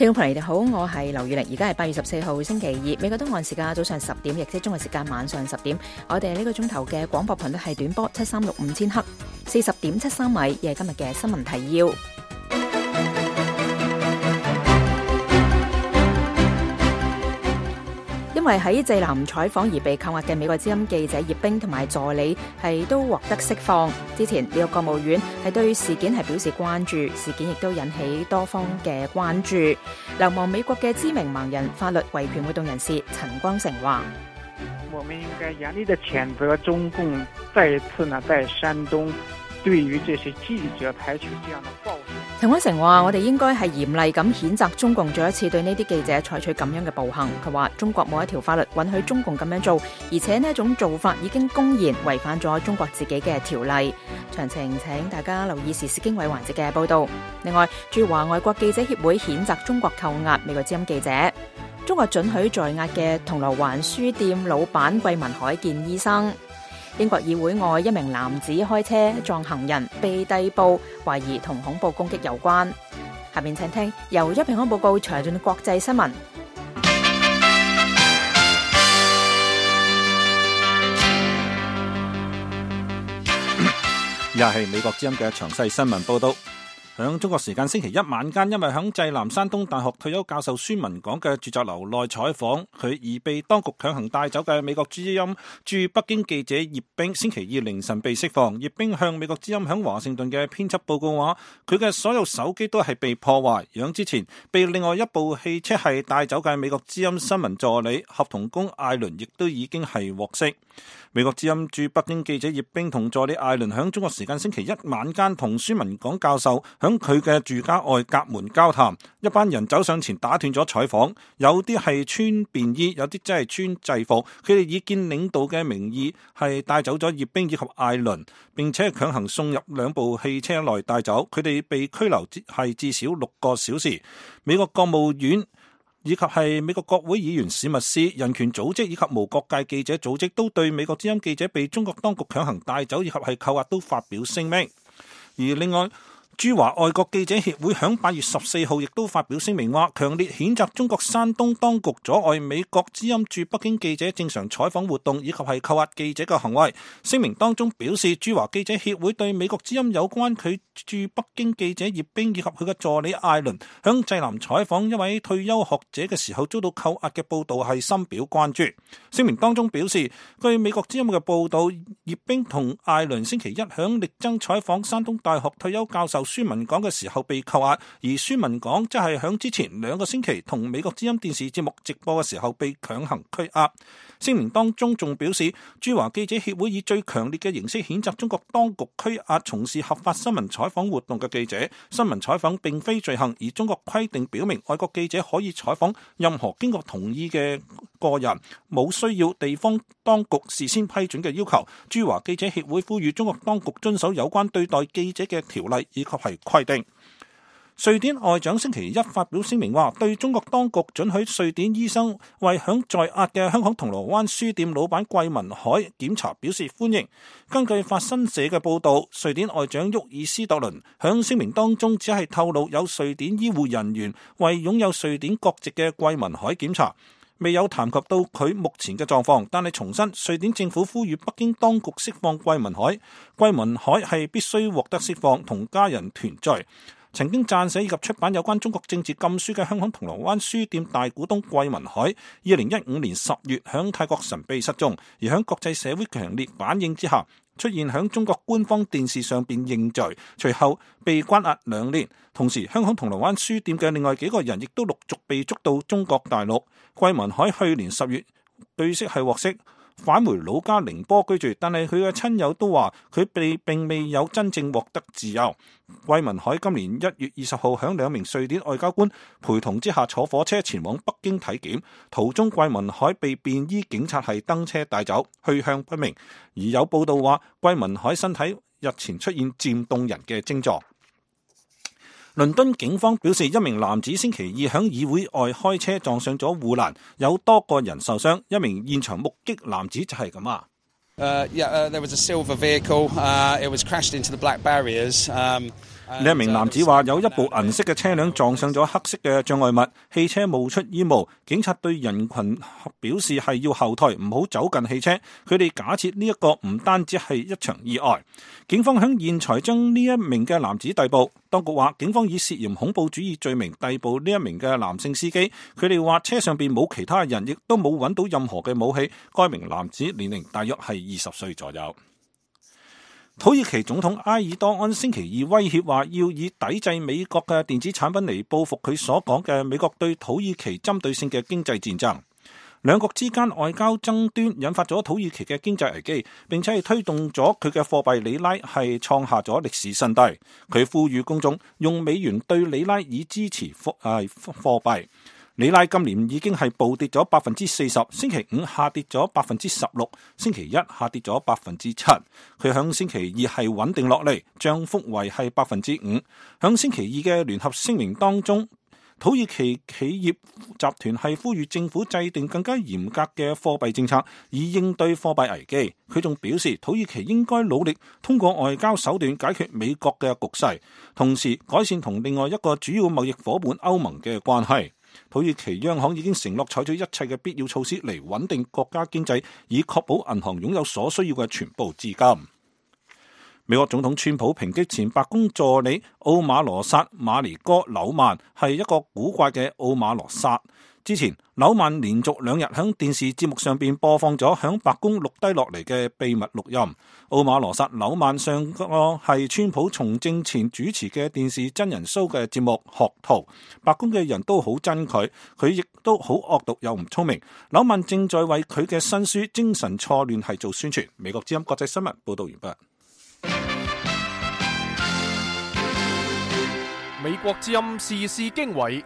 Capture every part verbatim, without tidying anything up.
聽眾朋友你好，我係劉宇玲，而家係八月十四號星期二，美國東岸時間早上十點，亦即中國時間晚上十點。我哋呢個鐘頭嘅廣播頻率係短波七三六五千赫，四十點七三米，亦係今日嘅新聞提要。因為喺濟南採訪而被扣押嘅美國之音記者葉冰同埋助理係都獲得釋放。之前呢個國務院係對事件係表示關注，事件亦都引起多方嘅關注。流亡美國嘅知名盲人法律維權活動人士陳光誠話： 我們應該嚴厲地譴責中共再一次呢在山東對於這些記者採取這樣的報復。 陳光誠話：我哋應該係嚴厲咁譴責中共再一次對呢啲記者採取咁樣嘅暴行。佢話中國冇一條法律允許中共咁樣做，而且呢一種做法已經公然違反咗中國自己嘅條例。詳情請大家留意時事經緯環節嘅報道。另外，駐華外國記者協會譴責中國扣押美國之音記者。中國准許在押嘅銅鑼灣書店老闆桂民海見醫生。英國議會外一名男子開車撞行人被逮捕，懷疑同恐怖攻擊有關。下面請聽由一平安報告詳盡國際新聞。 又係美國之音嘅詳細新聞報道。響中國時間星期一晚間，因為響濟南山東大學退休教授孫文港嘅住宅樓內採訪佢而被當局強行帶走嘅美國之音駐北京記者葉冰，星期二凌晨被釋放。葉冰向美國之音響華盛頓嘅編輯報告話，佢嘅所有手機都係被破壞。響之前被另外一部汽車係帶走嘅美國之音新聞助理合同工艾倫，亦都已經係獲釋。美國之音駐北京記者葉冰同助理艾倫響中國時間星期一晚間同孫文港教授響佢嘅住家外隔門交談，一班人走上前打斷咗採訪，有啲係穿便衣，有啲真係穿制服，佢哋以見領導嘅名義係帶走咗葉冰以及艾倫，並且強行送入兩部汽車內帶走，佢哋被拘留係至少六個小時。美國國務院以及係美國國會議員史密斯、人權組織以及無國界記者組織都對美國之音記者被中國當局強行帶走以及係扣押都發表聲明。而另外，駐華外國記者協會響八月十四號亦都發表聲明，話強烈譴責中國山東當局阻礙美國之音駐北京記者正常採訪活動以及係扣押記者嘅行為。聲明當中表示，駐華記者協會對美國之音有關佢駐北京記者葉冰以及佢嘅助理艾倫響濟南採訪一位退休學者嘅時候遭到扣押嘅報道係深表關注。聲明當中表示，據美國之音嘅報道，葉冰同艾倫星期一響力爭採訪山東大學退休教授孫文港嘅時候被扣押，而孫文港即係響之前兩個星期同美國之音電視節目直播嘅時候被強行拘押。聲明當中仲表示，駐華記者協會以最強烈嘅形式譴責中國當局拘押從事合法新聞採訪活動嘅記者。新聞採訪並非罪行，而中國規定表明外國記者可以採訪任何經過同意嘅個人，冇需要地方當局事先批准嘅要求。駐華記者協會呼籲中國當局遵守有關對待記者嘅條例以及係規定。瑞典外長星期一發表聲明話，對中國當局准許瑞典醫生為響在押嘅香港銅鑼灣書店老闆桂民海檢查表示歡迎。根據法新社嘅報道，瑞典外長沃爾斯特倫響聲明當中只係透露有瑞典醫護人員為擁有瑞典國籍嘅桂民海檢查，未有談及到佢目前嘅狀況，但係重申瑞典政府呼籲北京當局釋放桂民海。桂民海係必須獲得釋放，同家人團聚。曾經撰寫以及出版有關中國政治禁書嘅香港銅鑼灣書店大股東桂民海，二零一五年十月響泰國神秘失蹤，而響國際社會強烈反應之下，出現響中國官方電視上邊認罪，隨後被關押兩年。同時，香港銅鑼灣書店嘅另外幾個人亦都陸續被捉到中國大陸。桂民海去年十月據悉係獲釋，返回老家寧波居住，但係佢嘅親友都話佢被並未有真正獲得自由。桂民海今年一月二十號響兩名瑞典外交官陪同之下坐火車前往北京體檢，途中桂民海被便衣警察係登車帶走，去向不明。而有報道話桂民海身體日前出現漸凍人嘅症狀。倫敦警方表示，一名男子星期二響議會外開車撞上咗護欄，有多個人受傷。一名現場目擊男子就係咁啊。 Uh, yeah, uh, there was a silver vehicle. Uh, it was crashed into the black barriers. Um, 呢一名男子話有一部銀色嘅車輛撞上咗黑色嘅障礙物，汽車冒出煙霧。警察對人群表示係要後退，唔好走近汽車。佢哋假設呢一個唔單止係一場意外。警方響現場將呢一名嘅男子逮捕。當局話警方以涉嫌恐怖主義罪名逮捕呢一名嘅男性司機。佢哋話車上邊冇其他人，亦都冇揾到任何嘅武器。該名男子年齡大約係二十歲左右。土耳其總統埃爾多安星期二威脅話要以抵制美國嘅電子產品嚟報復佢所講嘅美國對土耳其針對性嘅經濟戰爭。兩國之間外交爭端引發咗土耳其嘅經濟危機，並且係推動咗佢嘅貨幣里拉係創下咗歷史新低。佢呼籲公眾用美元對里拉以支持貨誒貨幣。里拉今年已經係暴跌咗百分之四十，星期五下跌咗百分之十六，星期一下跌咗百分之七。佢響星期二係穩定落嚟，漲幅為係百分之五。響星期二嘅聯合聲明當中，土耳其企業集團係呼籲政府制定更加嚴格嘅貨幣政策，以應對貨幣危機。佢仲表示，土耳其應該努力通過外交手段解決美國嘅局勢，同時改善同另外一個主要貿易夥伴歐盟嘅關係。土耳其央行已經承諾採取一切嘅必要措施嚟穩定國家經濟，以確保銀行擁有所需要嘅全部資金。美國總統川普抨擊前白宮助理奧馬羅薩馬尼哥紐曼係一個古怪嘅奧馬羅薩。之前紐曼連續兩日響電視節目上邊播放咗響白宮錄低落嚟嘅秘密錄音。奧馬羅薩紐曼上個係川普從政前主持嘅電視真人 show 嘅節目學徒，白宮嘅人都好憎佢，佢亦都好惡毒又唔聰明。紐曼正在為佢嘅新書《精神錯亂》係做宣傳。美國之音國際新聞報道完畢。 美國之音時事經緯，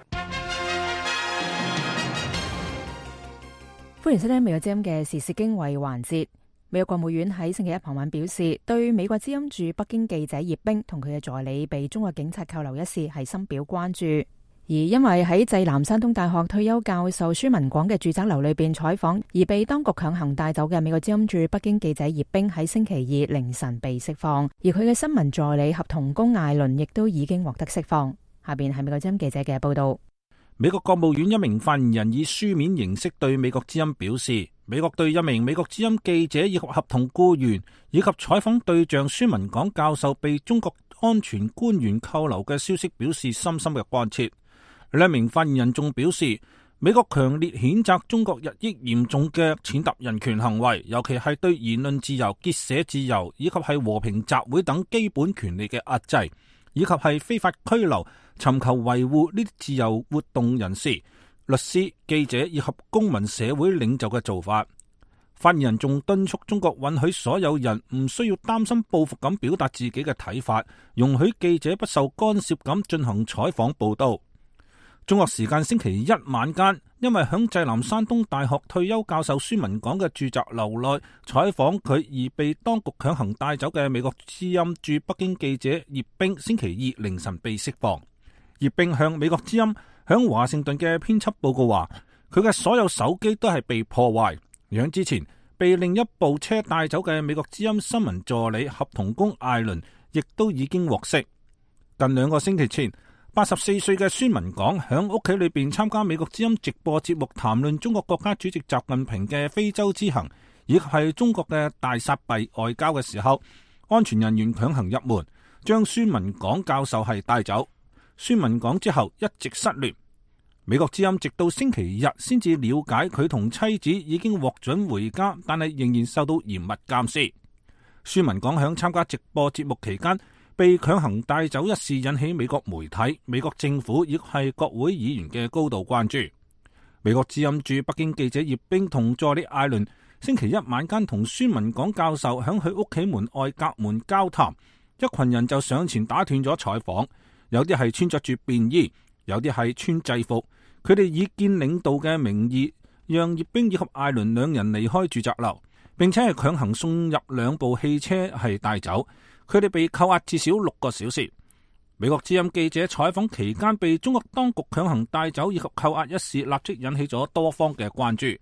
歡迎收聽美國之音嘅時事經緯環節。美國國務院喺星期一傍晚表示，對美國之音駐北京記者葉冰同佢嘅助理被中國警察扣留一事係深表關注。而因為喺濟南山東大學退休教授孫文廣嘅住宅樓裏邊採訪而被當局強行帶走嘅美國之音駐北京記者葉冰喺星期二凌晨被釋放，而佢嘅新聞助理合同工艾倫亦都已經獲得釋放。下邊係美國之音記者嘅報道。 美國國務院一名發言人以書面形式對美國之音表示，美國對一名美國之音記者以及合同僱員以及採訪對象孫文廣教授被中國安全官員扣留嘅消息表示深深嘅關切。兩名發言人仲表示，美國強烈譴責中國日益嚴重嘅踐踏人權行為，尤其係對言論自由、結社自由以及係和平集會等基本權利嘅壓制，以及係非法拘留、尋求維護呢啲自由活動人士、律師、記者以及公民社會領袖嘅做法。發言人仲敦促中國允許所有人唔需要擔心報復咁表達自己嘅睇法，容許記者不受干涉咁進行採訪報道。中國時間星期一晚間，因為響濟南山東大學退休教授孫文廣嘅住宅樓內採訪佢而被當局強行帶走嘅美國之音駐北京記者葉冰，星期二凌晨被釋放。葉冰向美國之音響華盛頓嘅編輯報告話，佢嘅所有手機都係被破壞。響之前被另一部車帶走嘅美國之音新聞助理合同工艾倫亦都已經獲釋。近兩個星期前，八十四歲嘅孫文廣響屋企裏邊參加美國之音直播節目，談論中國國家主席習近平嘅非洲之行，以及係中國嘅大撒幣外交嘅時候，安全人員強行入門，將孫文廣教授係帶走。孫文廣之後一直失聯，美國之音直到星期日先至了解佢同妻子已經獲准回家，但係仍然受到嚴密監視。孫文廣響參加直播節目期間被強行帶走一事引起美國媒體、美國政府亦係國會議員嘅高度關注。美國之音駐北京記者葉冰同助理艾倫星期一晚間同孫文廣教授響佢屋企門外隔門交談，一群人就上前打斷咗採訪，有啲係穿着住便衣，有啲係穿制服，佢哋以見領導嘅名義讓葉冰以及艾倫兩人離開住宅樓，並且係強行送入兩部汽車係帶走。佢哋被扣押至少六個小時。美國之音記者採訪期間被中國當局強行帶走以及扣押一事，立即引起咗多方嘅關注。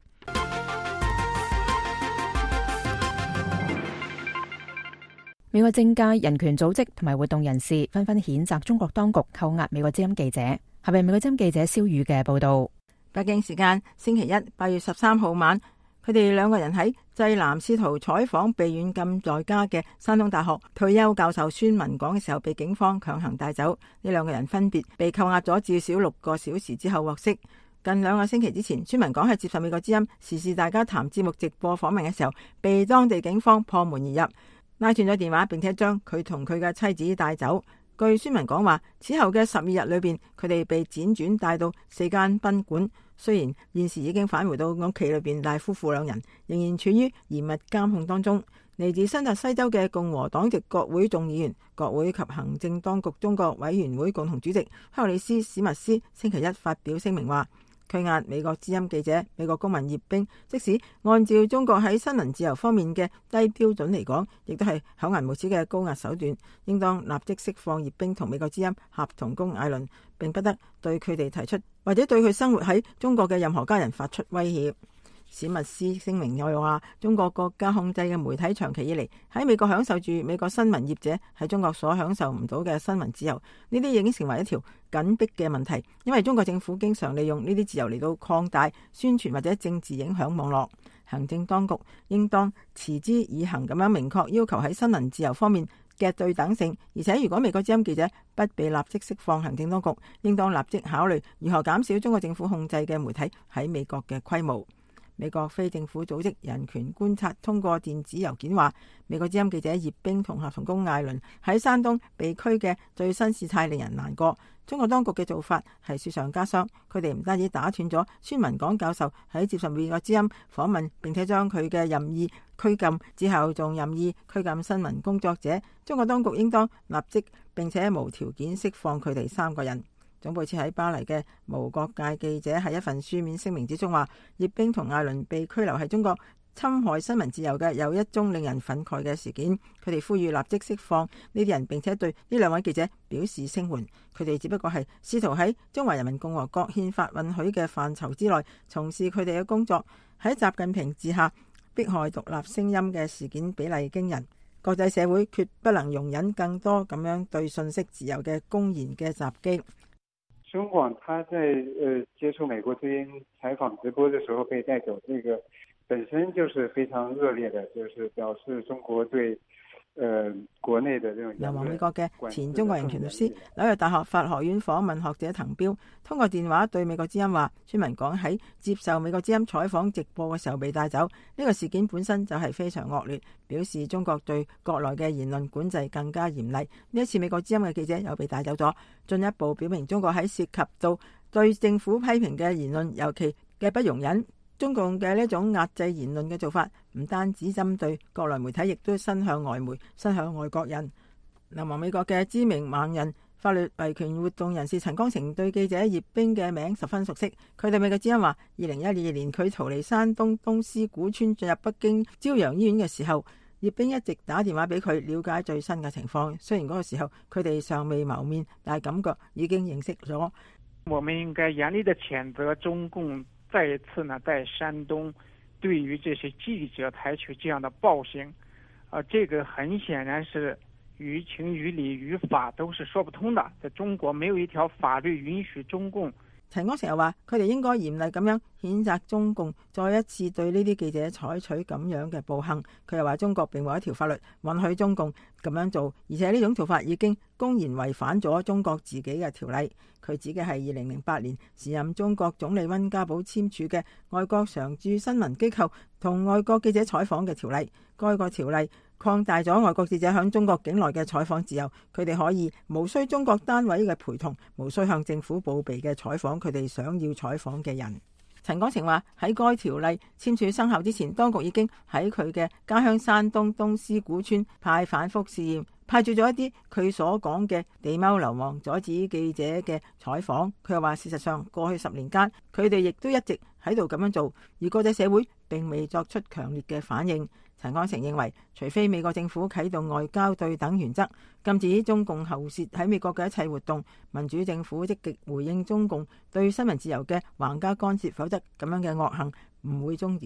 美國政界、人權組織同埋活動人士紛紛譴責中國當局扣押美國之音記者。下邊美國之音記者蕭宇嘅報道。 北京時間星期一八月十三號晚，佢哋兩個人喺濟南試圖採訪被軟禁在家嘅山東大學退休教授孫文港嘅時候，被警方強行帶走。呢兩個人分別被扣押咗至少六個小時之後獲釋。近兩個星期之前，孫文港喺接受美國之音時事大家談節目直播訪問嘅時候，被當地警方破門而入，拉斷咗電話，並且將佢同佢嘅妻子帶走。據孫文港話，此後嘅十二日裏邊，佢哋被輾轉帶到四間賓館。雖然現時已經返回到屋企裏邊，但夫婦兩人仍然處於嚴密監控當中。嚟自新澤西州嘅共和黨籍國會眾議員、國會及行政當局中國委員會共同主席克里斯史密斯星期一發表聲明話，拘押美國之音記者美國公民葉冰，即使按照中國喺新聞自由方面嘅低標準嚟講，亦都係厚顏無恥嘅高壓手段，應當立即釋放葉冰同美國之音合同工艾倫，並不得對佢哋提出或者對佢生活喺中國嘅任何家人發出威脅。史密斯聲明又話，中國國家控制嘅媒體長期以嚟喺美國享受住美國新聞業者喺中國所享受唔到嘅新聞自由，呢啲已經成為一條緊迫嘅問題，因為中國政府經常利用呢啲自由嚟到擴大宣傳或者政治影響網絡。行政當局應當持之以恆咁樣明確要求喺新聞自由方面嘅對等性，而且如果美國之音記者不被立即釋放，行政當局應當立即考慮如何減少中國政府控制嘅媒體喺美國嘅規模。美國非政府組織人權觀察通過電子郵件話，美國之音記者葉冰同合同工艾倫喺山東被拘嘅最新事態令人難過。中國當局嘅做法係雪上加霜，佢哋唔單止打斷咗孫文港教授喺接受美國之音訪問，並且將佢嘅任意拘禁之後，仲任意拘禁新聞工作者。中國當局應當立即並且無條件釋放佢哋三個人。總部設喺巴黎嘅無國界記者喺一份書面聲明之中話，葉冰同艾倫被拘留係中國侵害新聞自由嘅又一宗令人憤慨嘅事件。佢哋呼籲立即釋放呢啲人，並且對呢兩位記者表示聲援。佢哋只不過係試圖喺中華人民共和國憲法允許嘅範疇之內從事佢哋嘅工作。喺習近平治下迫害獨立聲音嘅事件比例驚人，國際社會決不能容忍更多咁樣對信息自由嘅公然嘅襲擊。 孫廣他在呃接受美國之音採訪直播的時候被帶走，這個本身就是非常惡劣的，就是表示中國對呃國內的這種。流亡美國嘅前中國人權律師、紐約大學法學院訪問學者滕彪通過電話對美國之音話，孫文港喺接受美國之音採訪直播嘅時候被帶走，呢個事件本身就係非常惡劣，表示中國對國內嘅言論管制更加嚴厲。呢一次美國之音嘅記者又被帶走咗，進一步表明中國喺涉及到對政府批評嘅言論尤其嘅不容忍。中共嘅呢種壓制言論嘅做法唔單止針對國內媒體，亦都伸向外媒，伸向外國人。流亡美國嘅知名盲人法律維權活動人士陳光誠對記者葉冰嘅名十分熟悉。佢對美國之音話，二零一二年佢逃離山東東師古村進入北京朝陽醫院嘅時候，葉冰一直打電話俾佢了解最新嘅情況。雖然嗰個時候佢哋尚未謀面，但係感覺已經認識咗。 我們應該嚴厲地譴責中共再一次呢在山東對於這些記者採取這樣的暴行，啊、呃，這個很顯然是於情於理於法都是說不通的。在中國沒有一條法律允許中共。 陳光誠又話，佢哋應該嚴厲咁樣譴責中共再一次對呢啲記者採取咁樣嘅暴行。佢又話，中國並冇一條法律允許中共咁樣做，而且呢種做法已經公然違反咗中國自己嘅條例。佢指嘅係二零零八年時任中國總理溫家寶簽署嘅外國常駐新聞機構同外國記者採訪嘅條例。該個條例擴大咗外國記者響中國境內嘅採訪自由，佢哋可以無需中國單位嘅陪同，無需向政府報備嘅採訪佢哋想要採訪嘅人。陳光誠話，喺該條例簽署生效之前，當局已經喺佢嘅家鄉山東東師古村派反覆試驗，派駐咗一啲佢所講嘅地踎流氓，阻止記者嘅採訪。佢又話，事實上過去十年間，佢哋亦都一直喺度咁樣做，而國際社會並未作出強烈嘅反應。陳光誠認為，除非美國政府啟動外交對等原則，禁止中共喉舌喺美國嘅一切活動，民主政府積極回應中共對新聞自由嘅橫加干涉，否則咁樣嘅惡行唔會終止。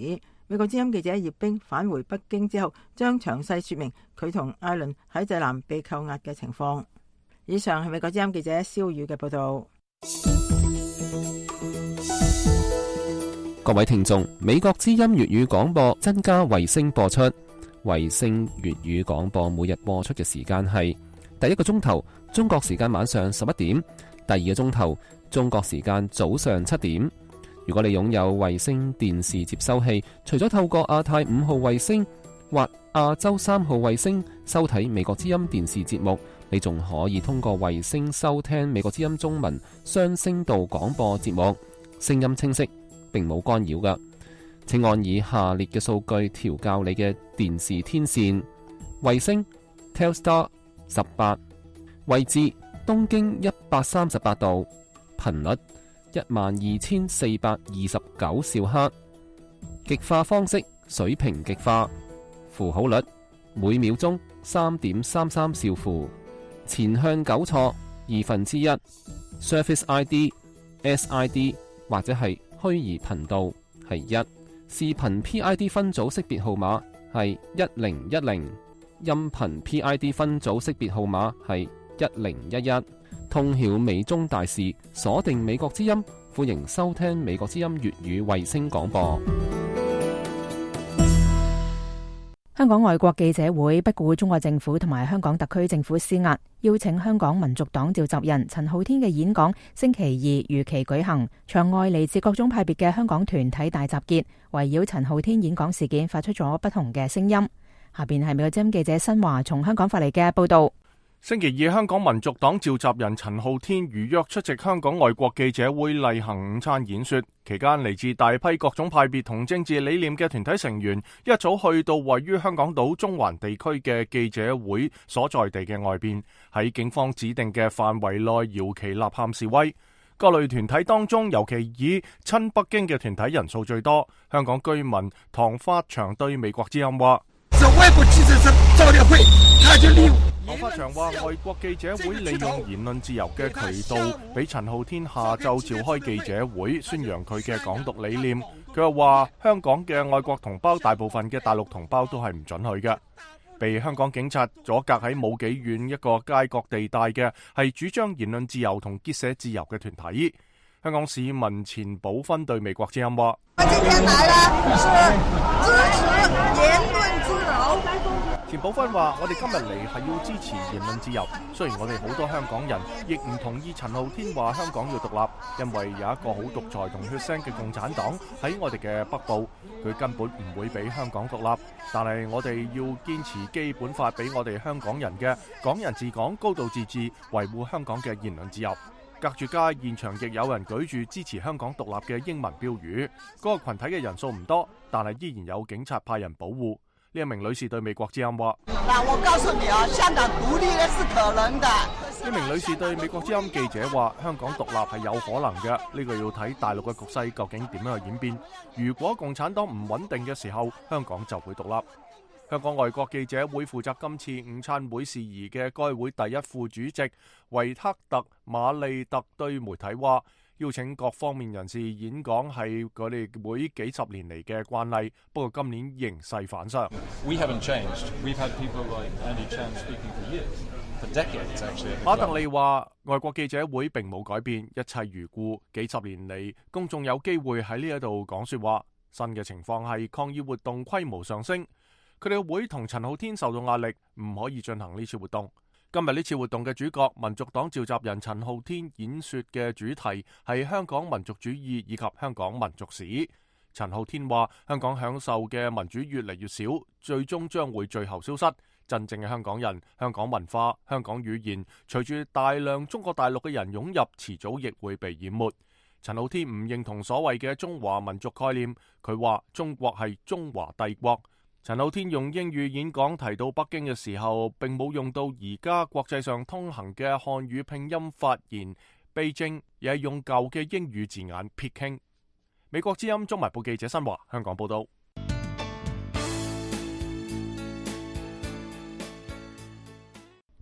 美國之音記者葉冰返回北京之後，將詳細說明佢同艾倫喺濟南被扣押嘅情況。以上係美國之音記者蕭宇嘅報道。 各位聽眾，美國之音粵語廣播增加衛星播出。衛星粵語廣播每日播出嘅時間係第一個鐘頭中國時間晚上十一點，第二個鐘頭中國時間早上七點。如果你擁有衛星電視接收器，除咗透過亞太五號衛星或亞洲三號衛星收睇美國之音電視節目，你仲可以通過衛星收聽美國之音中文雙聲道廣播節目，聲音清晰，並冇干擾㗎。請按以下列嘅數據調校你嘅電視天線：衛星 Telstar 十八，位置東經一百三十八度，頻率一萬二千四百二十九兆赫，極化方式水平極化，符號率每秒鐘三點三三兆符，前向糾錯二分之一 ，Surface I D、S I D 或者係虛擬頻道係一，視頻 P I D 分組識別號碼係一零一零，音頻 P I D 分組識別號碼係一零一一。通曉美中大事，鎖定美國之音，歡迎收聽美國之音粵語衛星廣播。 香港外國記者會不顧中國政府同埋香港特區政府施壓，邀請香港民族黨召集人陳浩天嘅演講星期二如期舉行。場外嚟自各種派別嘅香港團體大集結，圍繞陳浩天演講事件發出咗不同嘅聲音。下邊係美國之音記者新華從香港發嚟嘅報道。 星期二，香港民族黨召集人陳浩天預約出席香港外國記者會例行午餐演說，期間嚟自大批各種派別同政治理念嘅團體成員一早去到位於香港島中環地區嘅記者會所在地嘅外邊，喺警方指定嘅範圍內搖旗吶喊示威。各類團體當中，尤其以親北京嘅團體人數最多。香港居民唐發祥對美國之音話： 外國記者招待會，他就利用。 唐發祥話：外國記者會利用言論自由嘅渠道，俾陳浩天下晝召開記者會，宣揚佢嘅港獨理念。佢又話：香港嘅外國同胞，大部分嘅大陸同胞都係唔准去嘅。被香港警察阻隔喺冇幾遠一個街角地帶嘅，係主張言論自由同結社自由嘅團體。香港市民錢寶芬對美國之音話： 我今天來了，是支持言論自由。 錢寶芬話：我哋今日嚟係要支持言論自由。雖然我哋好多香港人亦唔同意陳浩天話香港要獨立，因為有一個好獨裁同血腥嘅共產黨喺我哋嘅北部，佢根本唔會俾香港獨立。但係我哋要堅持基本法俾我哋香港人嘅港人治港、高度自治，維護香港嘅言論自由。隔住街，現場亦有人舉住支持香港獨立嘅英文標語。嗰個群體嘅人數唔多，但係依然有警察派人保護。呢一名女士對美國之音話： 嗱，我告訴你啊，香港獨立咧是可能的。 呢名女士對美國之音記者話：香港獨立係有可能嘅，呢個要睇大陸嘅局勢究竟點樣去演變。如果共產黨唔穩定嘅時候，香港就會獨立。香港外國記者會負責今次午餐會事宜嘅該會第一副主席維克特馬利特對媒體話：邀請各方面人士演講係佢哋會幾十年嚟嘅慣例，不過今年形勢反常。馬特利話：外國記者會並冇改變，一切如故。幾十年嚟，公眾有機會喺呢一度講說話。新嘅情況係抗議活動規模上升。佢哋會同陳浩天受到壓力，唔可以進行呢次活動。今日呢次活動嘅主角，民族黨召集人陳浩天演說嘅主題係香港民族主義以及香港民族史。陳浩天話：香港享受嘅民主越嚟越少，最終將會最後消失。真正嘅香港人、香港文化、香港語言，隨住大量中國大陸嘅人湧入，遲早亦會被淹沒。陳浩天唔認同所謂嘅中華民族概念，佢話中國係中華帝國。陳浩天用英語演講提到北京嘅時候，並冇用到而家國際上通行嘅漢語拼音發言Beijing，而係用舊嘅英語字眼 Peking。美國之音中文部記者新華香港報道。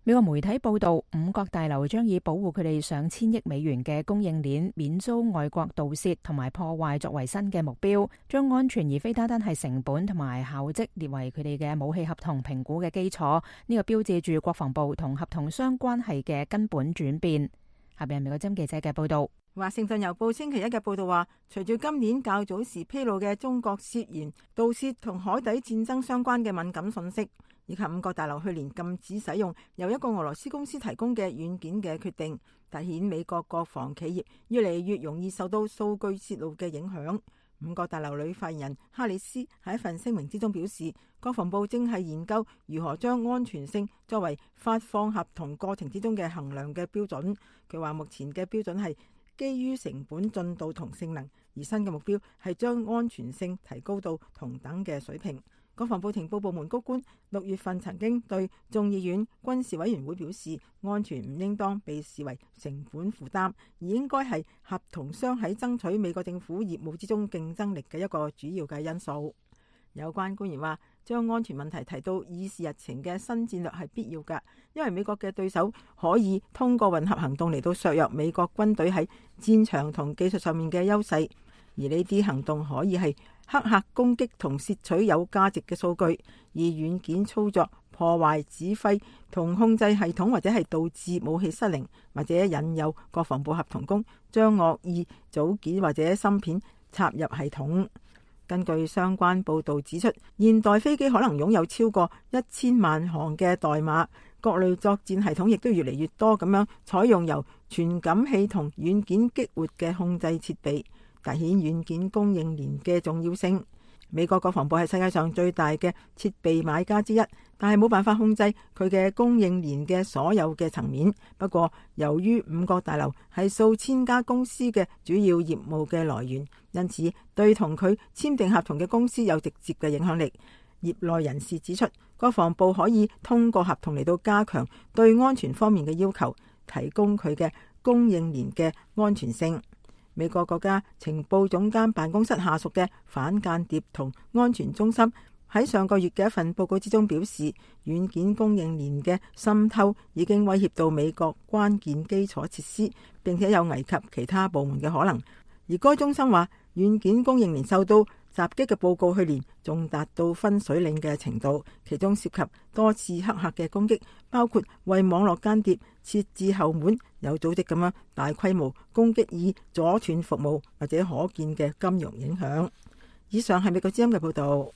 美國媒體報道，五角大樓將以保護佢哋上千億美元嘅供應鏈免遭外國盜竊同埋破壞作為新嘅目標，將安全而非單單係成本同埋效績列為佢哋嘅武器合同評估嘅基礎。呢個標誌住國防部同合同商關係嘅根本轉變。下邊係美國之音記者嘅報道。 華盛頓郵報星期一嘅報道話，隨住今年較早時披露嘅中國涉嫌盜竊同海底戰爭相關嘅敏感信息，以及五角大樓去年禁止使用由一個俄羅斯公司提供嘅軟件嘅決定，凸顯美國國防企業越嚟越容易受到數據泄露嘅影響。五角大樓女發言人哈里斯喺一份聲明之中表示，國防部正係研究如何將安全性作為發放合同過程之中嘅衡量嘅標準。佢話目前嘅標準係基於成本、進度同性能，而新嘅目標係將安全性提高到同等嘅水平。國防部情報部門高官六月份曾經對眾議院軍事委員會表示，安全唔應當被視為成本負擔，而應該係合同商喺爭取美國政府業務之中競爭力嘅一個主要嘅因素。有關官員話，將安全問題提到議事日程嘅新戰略係必要㗎，因為美國嘅對手可以通過混合行動嚟到削弱美國軍隊喺戰場同技術上面嘅優勢，而呢啲行動可以係黑客攻擊同竊取有價值嘅數據，以軟件操作破壞指揮同控制系統，或者係導致武器失靈，或者引誘國防部合同工將惡意組件或者芯片插入系統。根據相關報導指出，現代飛機可能擁有超過一千萬行嘅代碼，各類作戰系統亦都越嚟越多咁樣採用由傳感器同軟件激活嘅控制設備，凸顯軟件供應鏈嘅重要性。美國國防部係世界上最大嘅設備買家之一，但係冇辦法控制佢嘅供應鏈嘅所有嘅層面。不過，由於五角大樓係數千家公司嘅主要業務嘅來源，因此對同佢簽訂合同嘅公司有直接嘅影響力。業內人士指出，國防部可以通過合同嚟到加強對安全方面嘅要求，提供佢嘅供應鏈嘅安全性。美國國家情報總監辦公室下屬嘅反間諜同安全中心喺上個月嘅一份報告之中表示，軟件供應鏈嘅滲透已經威脅到美國關鍵基礎設施，並且有危及其他部門嘅可能。而該中心話，軟件供應鏈受到襲擊嘅報告去年仲達到分水嶺嘅程度，其中涉及多次黑客嘅攻擊，包括為網絡間諜設置後門，有組織咁樣大規模攻擊以阻斷服務或者可見嘅金融影響。以上係美國之音嘅報道。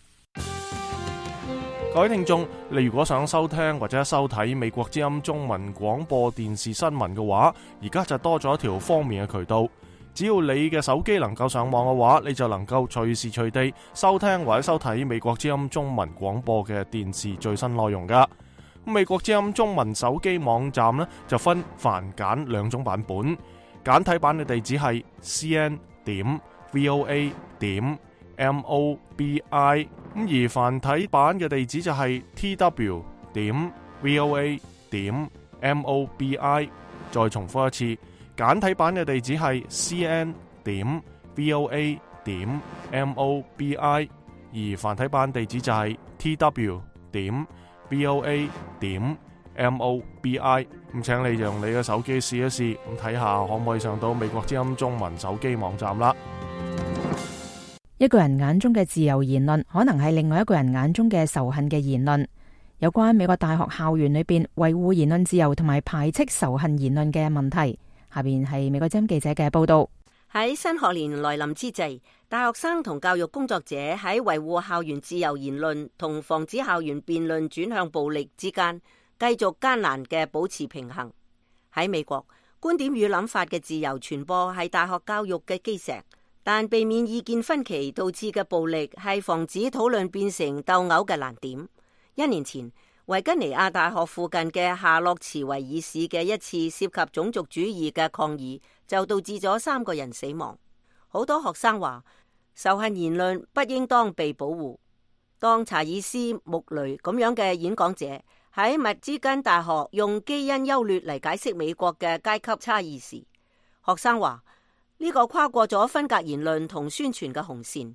各位聽眾，你如果想收聽或者收睇美國之音中文廣播電視新聞嘅話，而家就多咗一條方便嘅渠道。只要你嘅手機能夠上網嘅話，你就能夠隨時隨地收聽或者收睇美國之音中文廣播嘅電視最新內容噶。美國之音中文手機網站呢，就分繁簡兩種版本，簡體版嘅地址係 c n 點 v o a 點 m o b i， 咁而繁體版嘅地址就係 t w 點 v o a 點 m o b i。 再重複一次，簡體版嘅地址係 c n 點 v o a 點 m o b i， 而繁體版地址就係 t w 點 v o a 點 m o b i。 咁請你用你嘅手機試一試，咁睇下可唔可以上到美國之音中文手機網站啦。 一個人眼中嘅自由言論，可能係另外一個人眼中嘅仇恨嘅言論。有關美國大學校園裏邊維護言論自由同埋排斥仇恨言論嘅問題，下邊係美國之音記者嘅報道。 喺新學年來臨之際，大學生同教育工作者喺維護校園自由言論同防止校園辯論轉向暴力之間，繼續艱難嘅保持平衡。喺美國，觀點與諗法嘅自由傳播係大學教育嘅基石，但避免意見分歧導致嘅暴力係防止討論變成鬥毆嘅難點。一年前，維吉尼亞大學附近嘅夏洛茨維爾市嘅一次涉及種族主義嘅抗議，就導致咗三個人死亡。好多學生話，仇恨言論不應當被保護。當查爾斯穆雷咁樣嘅演講者喺密芝根大學用基因優劣嚟解釋美國嘅階級差異時，學生話呢個跨過咗分隔言論同宣傳嘅紅線。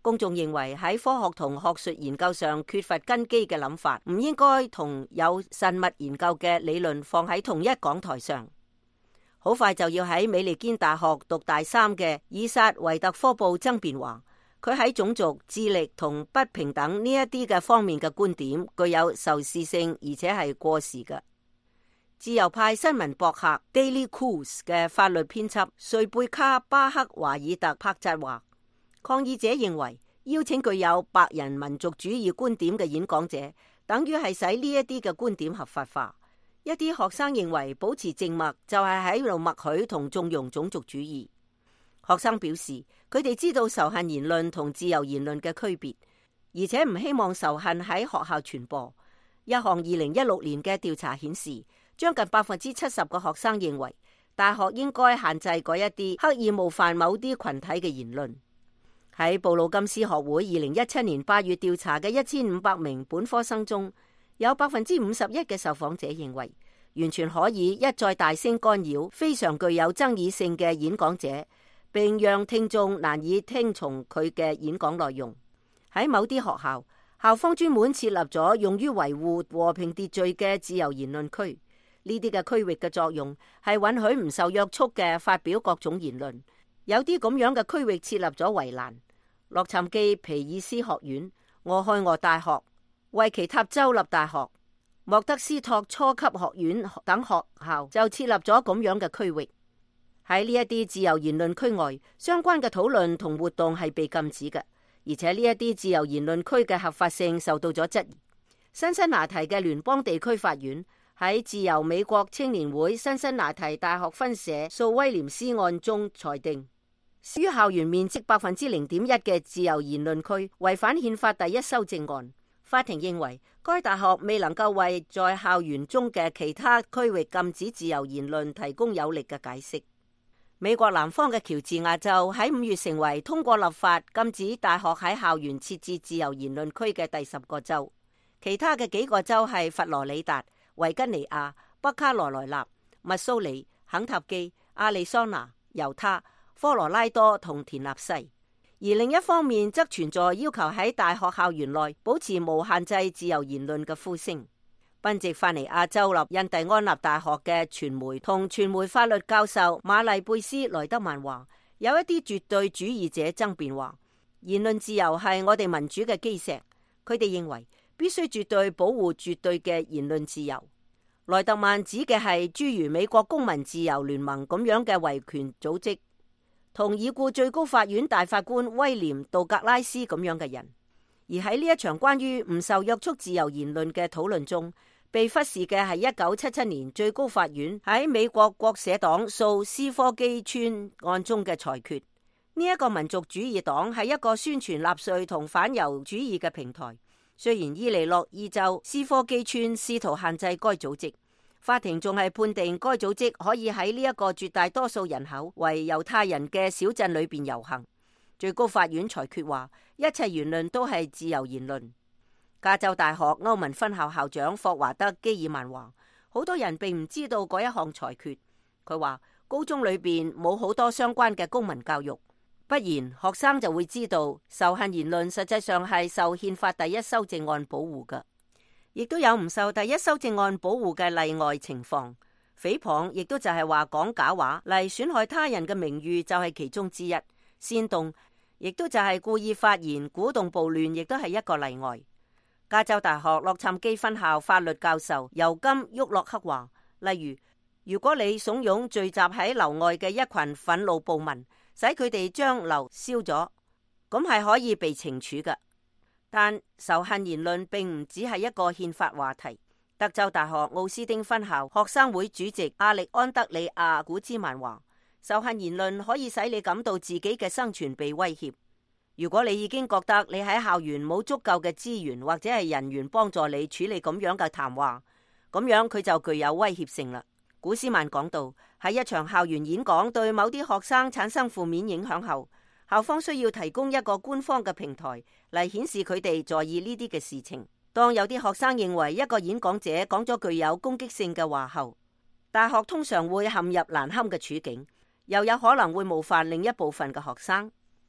公眾認為喺科學同學術研究上缺乏根基嘅諗法，唔應該同有慎密研究嘅理論放喺同一講台上。好快就要喺美利堅大學讀大三嘅以撒維特科布爭辯話，佢喺種族、智力同不平等呢一啲嘅方面嘅觀點具有仇視性，而且係過時嘅。自由派新聞博客 Daily Kos 嘅法律編輯瑞貝卡巴克華爾特帕扎話，抗議者認為邀請具有白人民族主義觀點嘅演講者，等於係使呢一啲嘅觀點合法化。一啲學生認為保持靜默就係喺度默許同縱容種族主義。學生表示，佢哋知道仇恨言論同自由言論嘅區別，而且唔希望仇恨喺學校傳播。一項二零一六年嘅調查顯示，將近百分之七十個學生認為大學應該限制嗰一啲刻意冒犯某啲群體嘅言論。喺布魯金斯學會二零一七年八月調查嘅一千五百名本科生中，有百分之五十一嘅受訪者認為完全可以一再大聲干擾非常具有爭議性嘅演講者，並讓聽眾難以聽從佢嘅演講內容。喺某啲學校，校方專門設立咗用於維護和平秩序嘅自由言論區。呢啲嘅區域嘅作用係允許唔受約束嘅發表各種言論。有啲咁樣嘅區域設立咗圍欄。洛杉磯皮爾斯學院、俄亥俄大學、維奇塔州立大學、莫德斯托初級學院等學校就設立咗咁樣嘅區域。喺呢一啲自由言論區外，相關嘅討論同活動係被禁止嘅，而且呢一啲自由言論區嘅合法性受到咗質疑。辛辛那提嘅聯邦地區法院喺自由美國青年會辛辛那提大學分社訴威廉斯案中裁定，於校園面積百分之零點一嘅自由言論區違反憲法第一修正案。法庭認為該大學未能夠為在校園中嘅其他區域禁止自由言論提供有力嘅解釋。美國南方嘅喬治亞州喺五月成為通過立法禁止大學喺校園設置自由言論區嘅第十個州。其他嘅幾個州係佛羅里達、維吉尼亞、北卡羅來納、密蘇里、肯塔基、亞利桑那、猶他、科羅拉多同田納西。而另一方面則存在要求喺大學校園內保持無限制自由言論嘅呼聲。賓夕法尼亞州立印第安納大學嘅傳媒同傳媒法律教授馬麗貝斯萊德曼話，有一啲絕對主義者爭辯話，言論自由係我哋民主嘅基石。佢哋認為必須絕對保護絕對嘅言論自由。萊德曼指嘅係諸如美國公民自由聯盟咁樣嘅維權組織，同已故最高法院大法官威廉杜格拉斯咁樣嘅人。而喺呢一場關於唔受約束自由言論嘅討論中，被忽視嘅係一九七七年最高法院喺美國國社黨訴斯科基村案中嘅裁決。呢一個民族主義黨係一個宣傳納粹同反猶主義嘅平台。雖然伊利諾伊州斯科基村試圖限制該組織，法庭仲係判定該組織可以喺呢一個絕大多數人口為猶太人嘅小鎮裏邊遊行。最高法院裁決話，一切言論都係自由言論。加州大學歐文分校校長霍華德基爾曼話，好多人並唔知道嗰一項裁決。佢話高中裏邊冇好多相關嘅公民教育，不然學生就會知道仇恨言論實際上係受憲法第一修正案保護嘅，亦都有唔受第一修正案保護嘅例外情況。誹謗亦都就係話講假話嚟損害他人嘅名譽就係其中之一。煽動亦都就係故意發言鼓動暴亂，亦都係一個例外。加州大學洛杉磯分校法律教授尤金沃洛克話，例如如果你慫恿聚集喺樓外嘅一群憤怒暴民，使佢哋將樓燒咗，咁係可以被懲處嘅。但仇恨言論並唔只係一個憲法話題。德州大學奧斯丁分校學生會主席阿力安德里亞古茲曼話，仇恨言論可以使你感到自己嘅生存被威脅。如果你已經覺得你喺校園冇足夠嘅資源或者係人員幫助你處理咁樣嘅談話，咁樣佢就具有威脅性啦。古斯曼講到，喺一場校園演講對某啲學生產生負面影響後，校方需要提供一個官方嘅平台嚟顯示佢哋在意呢啲嘅事情。當有啲學生認為一個演講者講咗具有攻擊性嘅話後，大學通常會陷入難堪嘅處境，又有可能會冒犯另一部分嘅學生。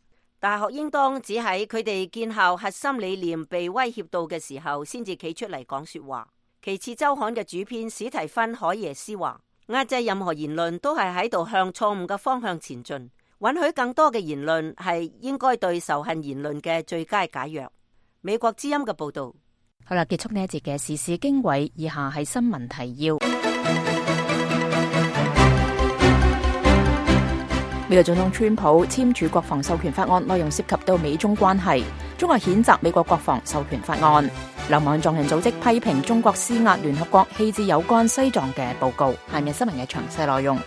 大學應當只喺佢哋建校核心理念被威脅到嘅時候，先至企出嚟講說話。其次，週刊嘅主編史提芬·海耶斯話，壓制任何言論都係喺度向錯誤嘅方向前進，允許更多嘅言論係應該對仇恨言論嘅最佳解藥。美國之音嘅報道。 好啦，結束呢一節嘅時事經緯，以下係新聞提要。美國總統川普簽署國防授權法案，內容涉及到美中關係。中國譴責美國國防授權法案。流亡藏人組織批評中國施壓聯合國棄置有關西藏嘅報告。下面新聞嘅詳細內容。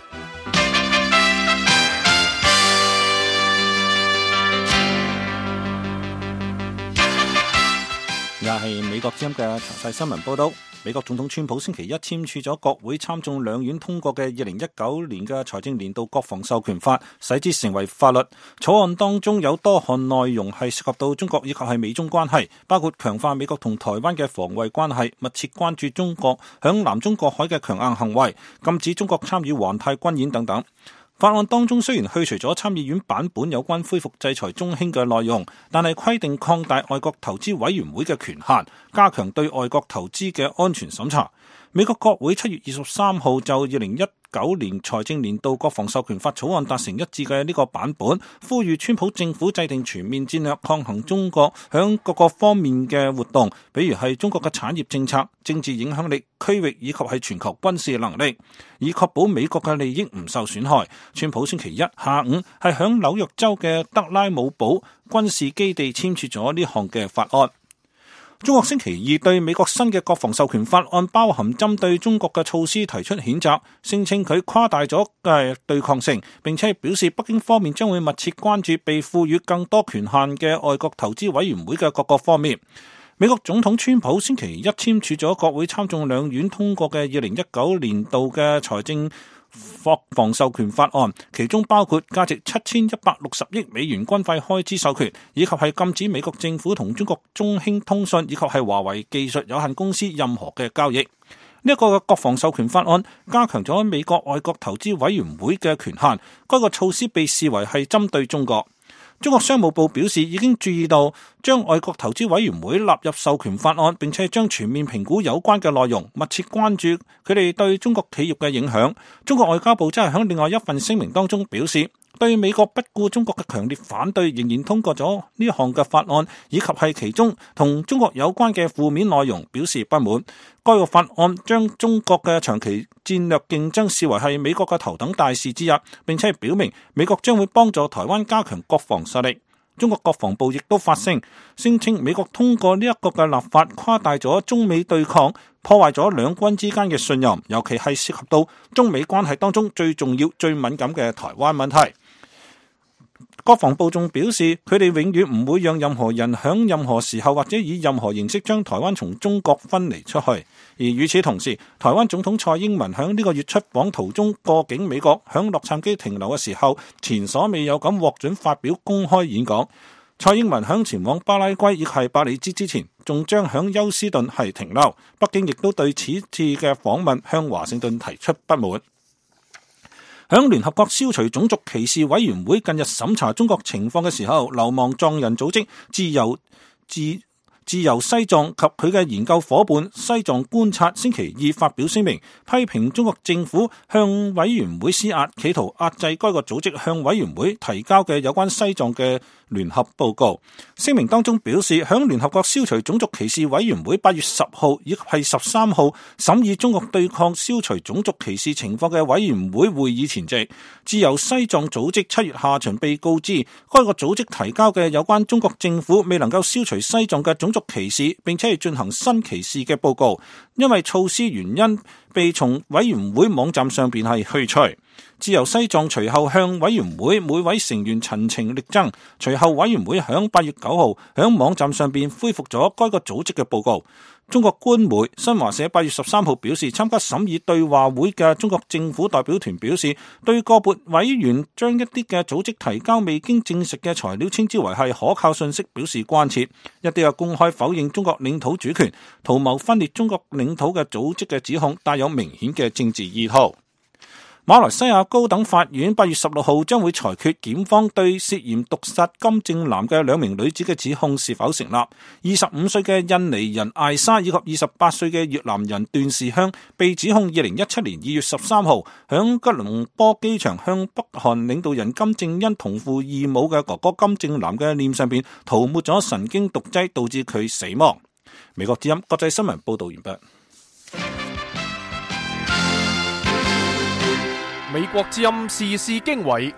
又係美國之音嘅詳細新聞報道。美國總統川普星期一簽署咗國會參眾兩院通過嘅二零一九年嘅財政年度國防授權法，使之成為法律。草案當中有多項內容係涉及到中國以及係美中關係，包括強化美國同台灣嘅防衛關係，密切關注中國響南中國海嘅強硬行為，禁止中國參與環太軍演等等。法案當中雖然去除咗參議院版本有關恢復制裁中興嘅內容，但係規定擴大外國投資委員會嘅權限，加強對外國投資嘅安全審查。美國國會七月二十三號就二零一九年財政年度國防授權法草案達成一致嘅呢個版本，呼籲川普政府制定全面戰略抗衡中國響各個方面嘅活動，比如係中國嘅產業政策、政治影響力、區域以及係全球軍事能力，以確保美國嘅利益唔受損害。川普星期一下午係響紐約州嘅德拉姆堡軍事基地簽署咗呢項嘅法案。中國星期二對美國新嘅國防授權法案包含針對中國嘅措施提出譴責，聲稱佢誇大咗嘅對抗性，並且表示北京方面將會密切關注被賦予更多權限嘅外國投資委員會嘅各個方面。美國總統川普星期一簽署咗國會參眾兩院通過嘅二零一九年度嘅財政國防授權法案，其中包括價值七千一百六十億美元軍費開支授權，以及係禁止美國政府同中國中興通訊以及係華為技術有限公司任何嘅交易。呢一個嘅國防授權法案加強咗美國外國投資委員會嘅權限，該個措施被視為係針對中國。中國商務部表示已經注意到將外國投資委員會納入授權法案，並且將全面評估有關嘅內容，密切關注佢哋對中國企業嘅影響。中國外交部則係喺另外一份聲明當中表示，對美國不顧中國嘅強烈反對，仍然通過咗呢項嘅法案，以及係其中同中國有關嘅負面內容表示不滿。該個法案將中國嘅長期戰略競爭視為係美國嘅頭等大事之一，並且表明美國將會幫助台灣加強國防實力。中國國防部亦都發聲，聲稱美國通過呢一個嘅立法誇大咗中美對抗，破壞咗兩軍之間嘅信任，尤其係涉及到中美關係當中最重要、最敏感嘅台灣問題。國防部仲表示，佢哋永遠唔會讓任何人響任何時候或者以任何形式將台灣從中國分離出去。而與此同時，台灣總統蔡英文響呢個月出訪途中過境美國，響洛杉磯停留嘅時候，前所未有咁獲准發表公開演講。蔡英文響前往巴拉圭亦係巴里茲之前，仲將響休斯頓係停留。北京亦都對此次嘅訪問向華盛頓提出不滿。響聯合國消除種族歧視委員會近日審查中國情況嘅時候，流亡藏人組織自由自自由西藏及佢嘅研究夥伴西藏觀察星期二發表聲明，批評中國政府向委員會施壓，企圖壓制該個組織向委員會提交嘅有關西藏嘅聯合報告。聲明當中表示，響聯合國消除種族歧視委員會八月十號以及係十三號審議中國對抗消除種族歧視情況嘅委員會會議前夕，自由西藏組織七月下旬被告知，該個組織提交嘅有關中國政府未能夠消除西藏嘅種族歧視，並且係進行新歧視嘅報告，因為措施原因被從委員會網站上邊係去除。自由西藏隨後向委員會每位成員陳情力爭，隨後委員會響八月九號響網站上邊恢復咗該個組織嘅報告。中國官媒新華社八月十三號表示，參加審議對話會嘅中國政府代表團表示，對個別委員將一啲嘅組織提交未經證實嘅材料稱之為係可靠信息表示關切。一啲又公開否認中國領土主權、圖謀分裂中國領土嘅組織嘅指控帶有明顯嘅政治意圖。 馬來西亞高等法院八月十六號將會裁決檢方對涉嫌毒殺金正男嘅兩名女子嘅指控是否成立。二十五歲嘅印尼人艾莎以及二十八歲嘅越南人段氏香被指控二零一七年二月十三號響吉隆坡機場向北韓領導人金正恩同父異母嘅哥哥金正男嘅臉上邊塗抹咗神經毒劑，導致佢死亡。美國之音國際新聞報道完畢。 美國之音時事經緯，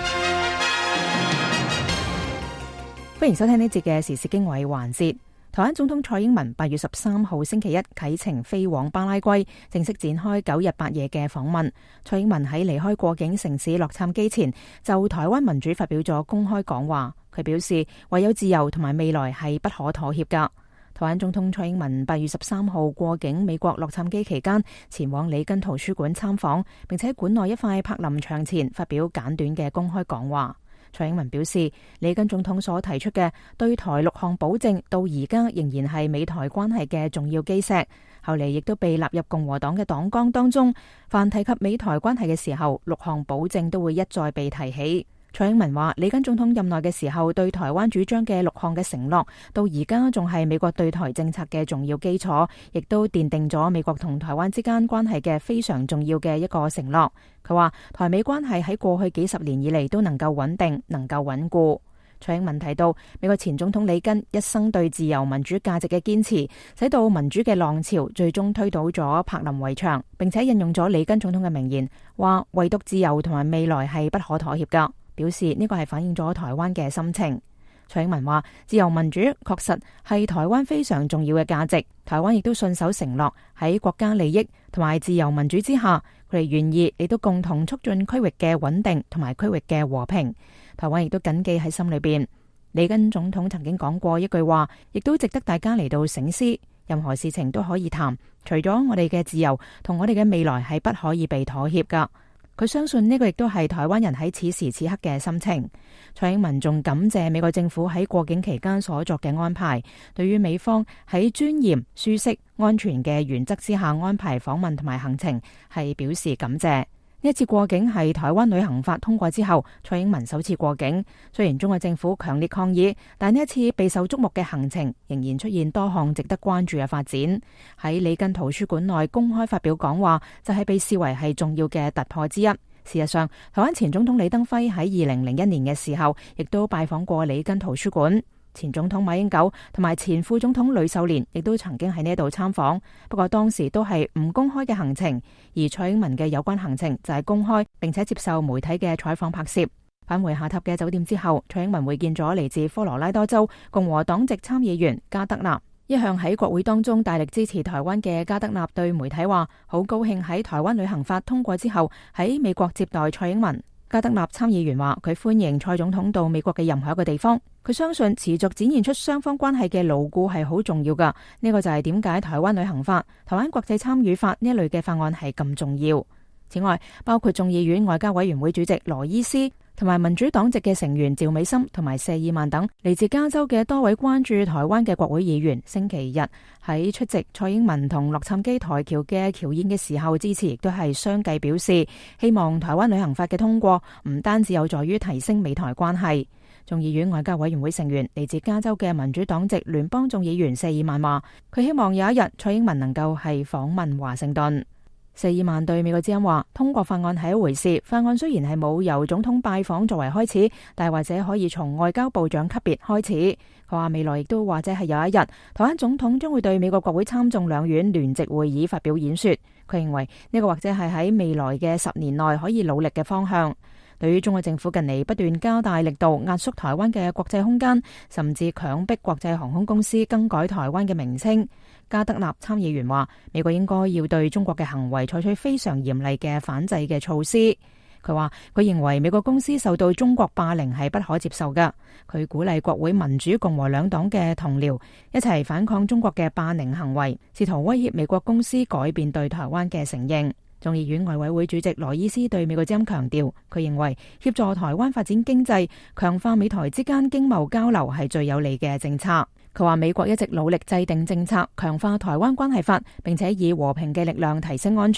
歡迎收聽呢節嘅時事經緯環節。台灣總統蔡英文八月十三號星期一啟程飛往巴拉圭，正式展開九日八夜嘅訪問。蔡英文喺離開過境城市洛杉磯前，就台灣民主發表咗公開講話。佢表示，唯有自由同埋未來係不可妥協噶。台灣總統蔡英文八月十三號過境美國洛杉磯期間，前往里根圖書館參訪，並且館內一塊柏林牆前發表簡短嘅公開講話。蔡英文表示，里根總統所提出嘅對台六項保證，到而家仍然係美台關係嘅重要基石，後嚟亦都被納入共和黨嘅黨綱當中。凡提及美台關係嘅時候，六項保證都會一再被提起。蔡英文話，里根總統任內嘅時候對台灣主張嘅六項嘅承諾，到而家仲係美國對台政策嘅重要基礎，亦都奠定咗美國同台灣之間關係嘅非常重要嘅一個承諾。佢話，台美關係喺過去幾十年以嚟都能夠穩定，能夠穩固。蔡英文提到，美國前總統里根一生對自由民主價值嘅堅持，使到民主嘅浪潮最終推倒咗柏林圍牆，並且引用咗里根總統嘅名言，話唯獨自由同埋未來係不可妥協噶。表示呢個係反映咗台灣嘅心情。蔡英文話，自由民主確實係台灣非常重要嘅價值，台灣亦都信守承諾，喺國家利益同埋自由民主之下，佢哋願意亦都共同促進區域嘅穩定同埋區域嘅和平。台灣亦都謹記喺心裏邊。里根總統曾經講過一句話，亦都值得大家嚟到省思，任何事情都可以談，除咗我哋嘅自由同我哋嘅未來係不可以被妥協噶。佢相信呢個亦都係台灣人喺此時此刻嘅心情。蔡英文仲感謝美國政府喺過境期間所作嘅安排，對於美方喺尊嚴、舒適、安全嘅原則之下安排訪問同埋行程，係表示感謝。呢一次過境係台灣旅行法通過之後，蔡英文首次過境。雖然中國政府強烈抗議，但呢一次備受矚目嘅行程仍然出現多項值得關注嘅發展。喺里根圖書館內公開發表講話，就係被視為係重要嘅突破之一。事實上，台灣前總統李登輝喺二零零一年嘅時候，亦都拜訪過里根圖書館。前總統馬英九同埋前副總統呂秀蓮亦都曾經喺呢度參訪，不過當時都係唔公開嘅行程，而蔡英文嘅有關行程就係公開，並且接受媒體嘅採訪拍攝。返回下榻嘅酒店之後，蔡英文會見咗嚟自科羅拉多州共和黨籍參議員加德納。一向喺國會當中大力支持台灣嘅加德納對媒體話，好高興喺台灣旅行法通過之後喺美國接待蔡英文。加德納參議員話，佢歡迎蔡總統到美國嘅任何一個地方，佢相信持續展現出雙方關係嘅牢固係好重要噶。呢個就係點解台灣旅行法、台灣國際參與法呢一類嘅法案係咁重要。此外，包括眾議院外交委員會主席羅伊斯同埋民主黨籍嘅成員趙美心同埋謝爾曼等嚟自加州嘅多位關注台灣嘅國會議員，星期日喺出席蔡英文同洛杉磯台橋嘅僑宴嘅時候支持，亦都係相繼表示希望台灣旅行法嘅通過唔單止有助於提升美台關係。眾議院外交委員會成員嚟自加州嘅民主黨籍聯邦眾議員謝爾曼話，佢希望有一日蔡英文能夠係訪問華盛頓。謝爾曼對美國之音話，通過法案係一回事，法案雖然係冇由總統拜訪作為開始，但係或者可以從外交部長級別開始。佢話未來亦都或者係有一日，台灣總統將會對美國國會參眾兩院聯席會議發表演說。佢認為呢個或者係喺未來嘅十年內可以努力嘅方向。對於中國政府近嚟不斷加大力度壓縮台灣嘅國際空間，甚至強迫國際航空公司更改台灣嘅名稱，加德納參議員話，美國應該要對中國嘅行為採取非常嚴厲嘅反制嘅措施。佢話佢認為美國公司受到中國霸凌係不可接受㗎。佢鼓勵國會民主共和兩黨嘅同僚一齊反抗中國嘅霸凌行為，試圖威脅美國公司改變對台灣嘅承認。眾議院外委會主席羅伊斯對美國之音強調，佢認為協助台灣發展經濟、強化美台之間經貿交流係最有利嘅政策。佢話美國一直努力制定政策，強化台灣關係法，並且以和平嘅力量提升安全。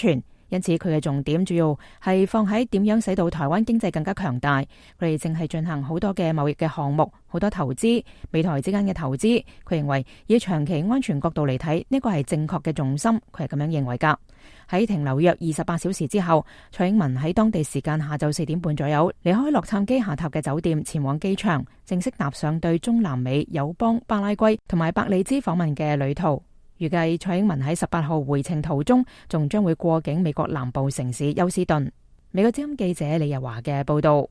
因此佢嘅重點主要係放喺點樣使到台灣經濟更加強大。佢哋正係進行好多嘅貿易嘅項目，好多投資，美台之間嘅投資。佢認為以長期安全角度嚟睇，呢個係正確嘅重心。佢係咁樣認為噶。喺停留約二十八小時之後，蔡英文喺當地時間下晝四點半左右離開洛杉磯下榻嘅酒店，前往機場，正式踏上對中南美友邦巴拉圭同埋伯利茲訪問嘅旅途。預計蔡英文喺十八號回程途中，仲將會過境美國南部城市休斯頓。美國之音記者李日華嘅報道。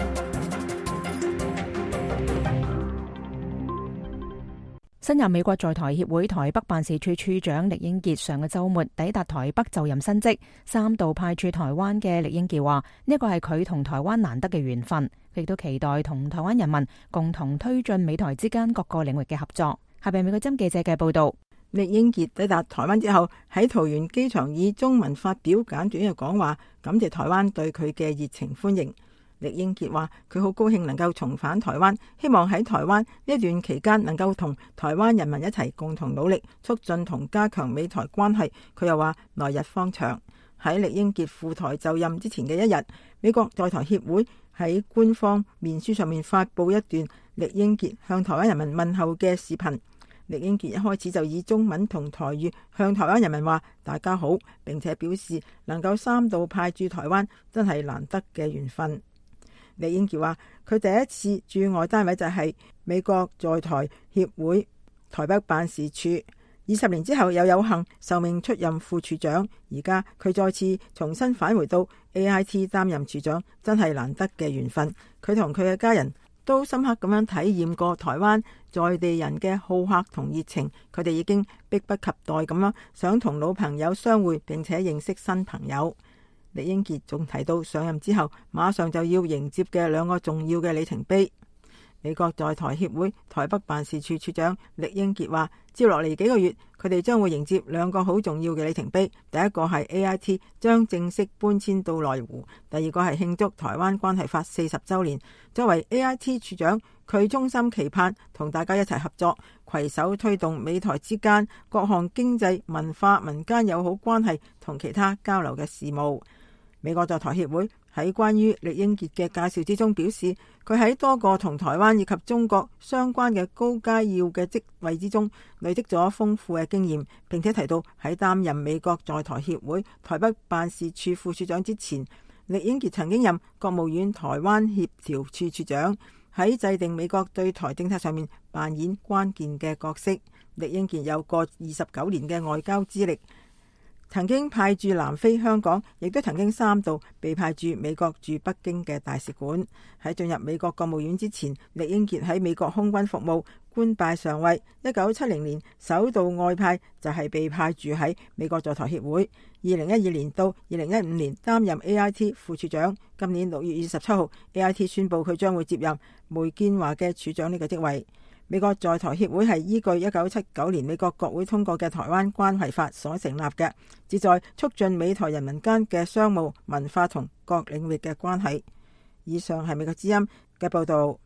新任美國在台協會台北辦事處處長酈英傑上個週末抵達台北就任新職，三度派駐台灣嘅酈英傑話：呢個係佢同台灣難得嘅緣分，佢亦都期待同台灣人民共同推進美台之間各個領域嘅合作。下邊美國之音記者嘅報道。 酈英傑抵達台灣之後，喺桃園機場以中文發表簡短嘅講話，感謝台灣對佢嘅熱情歡迎。酈英傑話：佢好高興能夠重返台灣，希望喺台灣呢一段期間能夠同台灣人民一齊共同努力，促進同加強美台關係。佢又話：來日方長。喺酈英傑赴台就任之前嘅一日，美國在台協會喺官方面書上面發布一段酈英傑向台灣人民問候嘅視頻。酈英傑一開始就以中文同台語向台灣人民話大家好，並且表示能夠三度派駐台灣真係難得嘅緣分。酈英傑話：佢第一次駐外單位就係美國在台協會台北辦事處，二十年之後又有幸受命出任副處長，而家佢再次重新返回到 A I T 擔任處長，真係難得嘅緣分。佢同佢嘅家人都深刻咁樣體驗過台灣在地人嘅好客同熱情，佢哋已經迫不及待咁樣想同老朋友相會，並且認識新朋友。酈英傑仲提到上任之後馬上就要迎接嘅兩個重要嘅里程碑。美國在台協會台北辦事處處長酈英傑話：接落嚟幾個月，佢哋將會迎接兩個好重要嘅里程碑。第一個係 A I T 將正式搬遷到內湖，第二個係慶祝台灣關係法四十週年。作為 A I T 處長，佢衷心期盼同大家一齊合作，攜手推動美台之間各項經濟、文化、民間友好關係同其他交流嘅事務。美國在台協會喺關於酈英傑嘅介紹之中表示，佢喺多個同台灣以及中國相關嘅高階要嘅職位之中累積咗豐富嘅經驗，並且提到喺擔任美國在台協會台北辦事處副處長之前，酈英傑曾經任國務院台灣協調處處長，喺制定美國對台政策上面扮演關鍵嘅角色。酈英傑有過二十九年嘅外交資歷，曾經派駐南非、香港，亦都曾經三度被派駐美國駐北京嘅大使館。喺進入美國國務院之前，酈英傑喺美國空軍服務，官拜上尉。一九七零年首度外派就係被派駐喺美國在台協會。二零一二年到二零一五年擔任 A I T 副處長。今年六月二十七號 A I T 宣布佢將會接任梅建華嘅處長呢個職位。美國在台協會係依據一九七九年美國國會通過嘅台灣關係法所成立嘅，旨在促進美台人民間嘅商務、文化同各領域嘅關係。以上係美國之音嘅報道。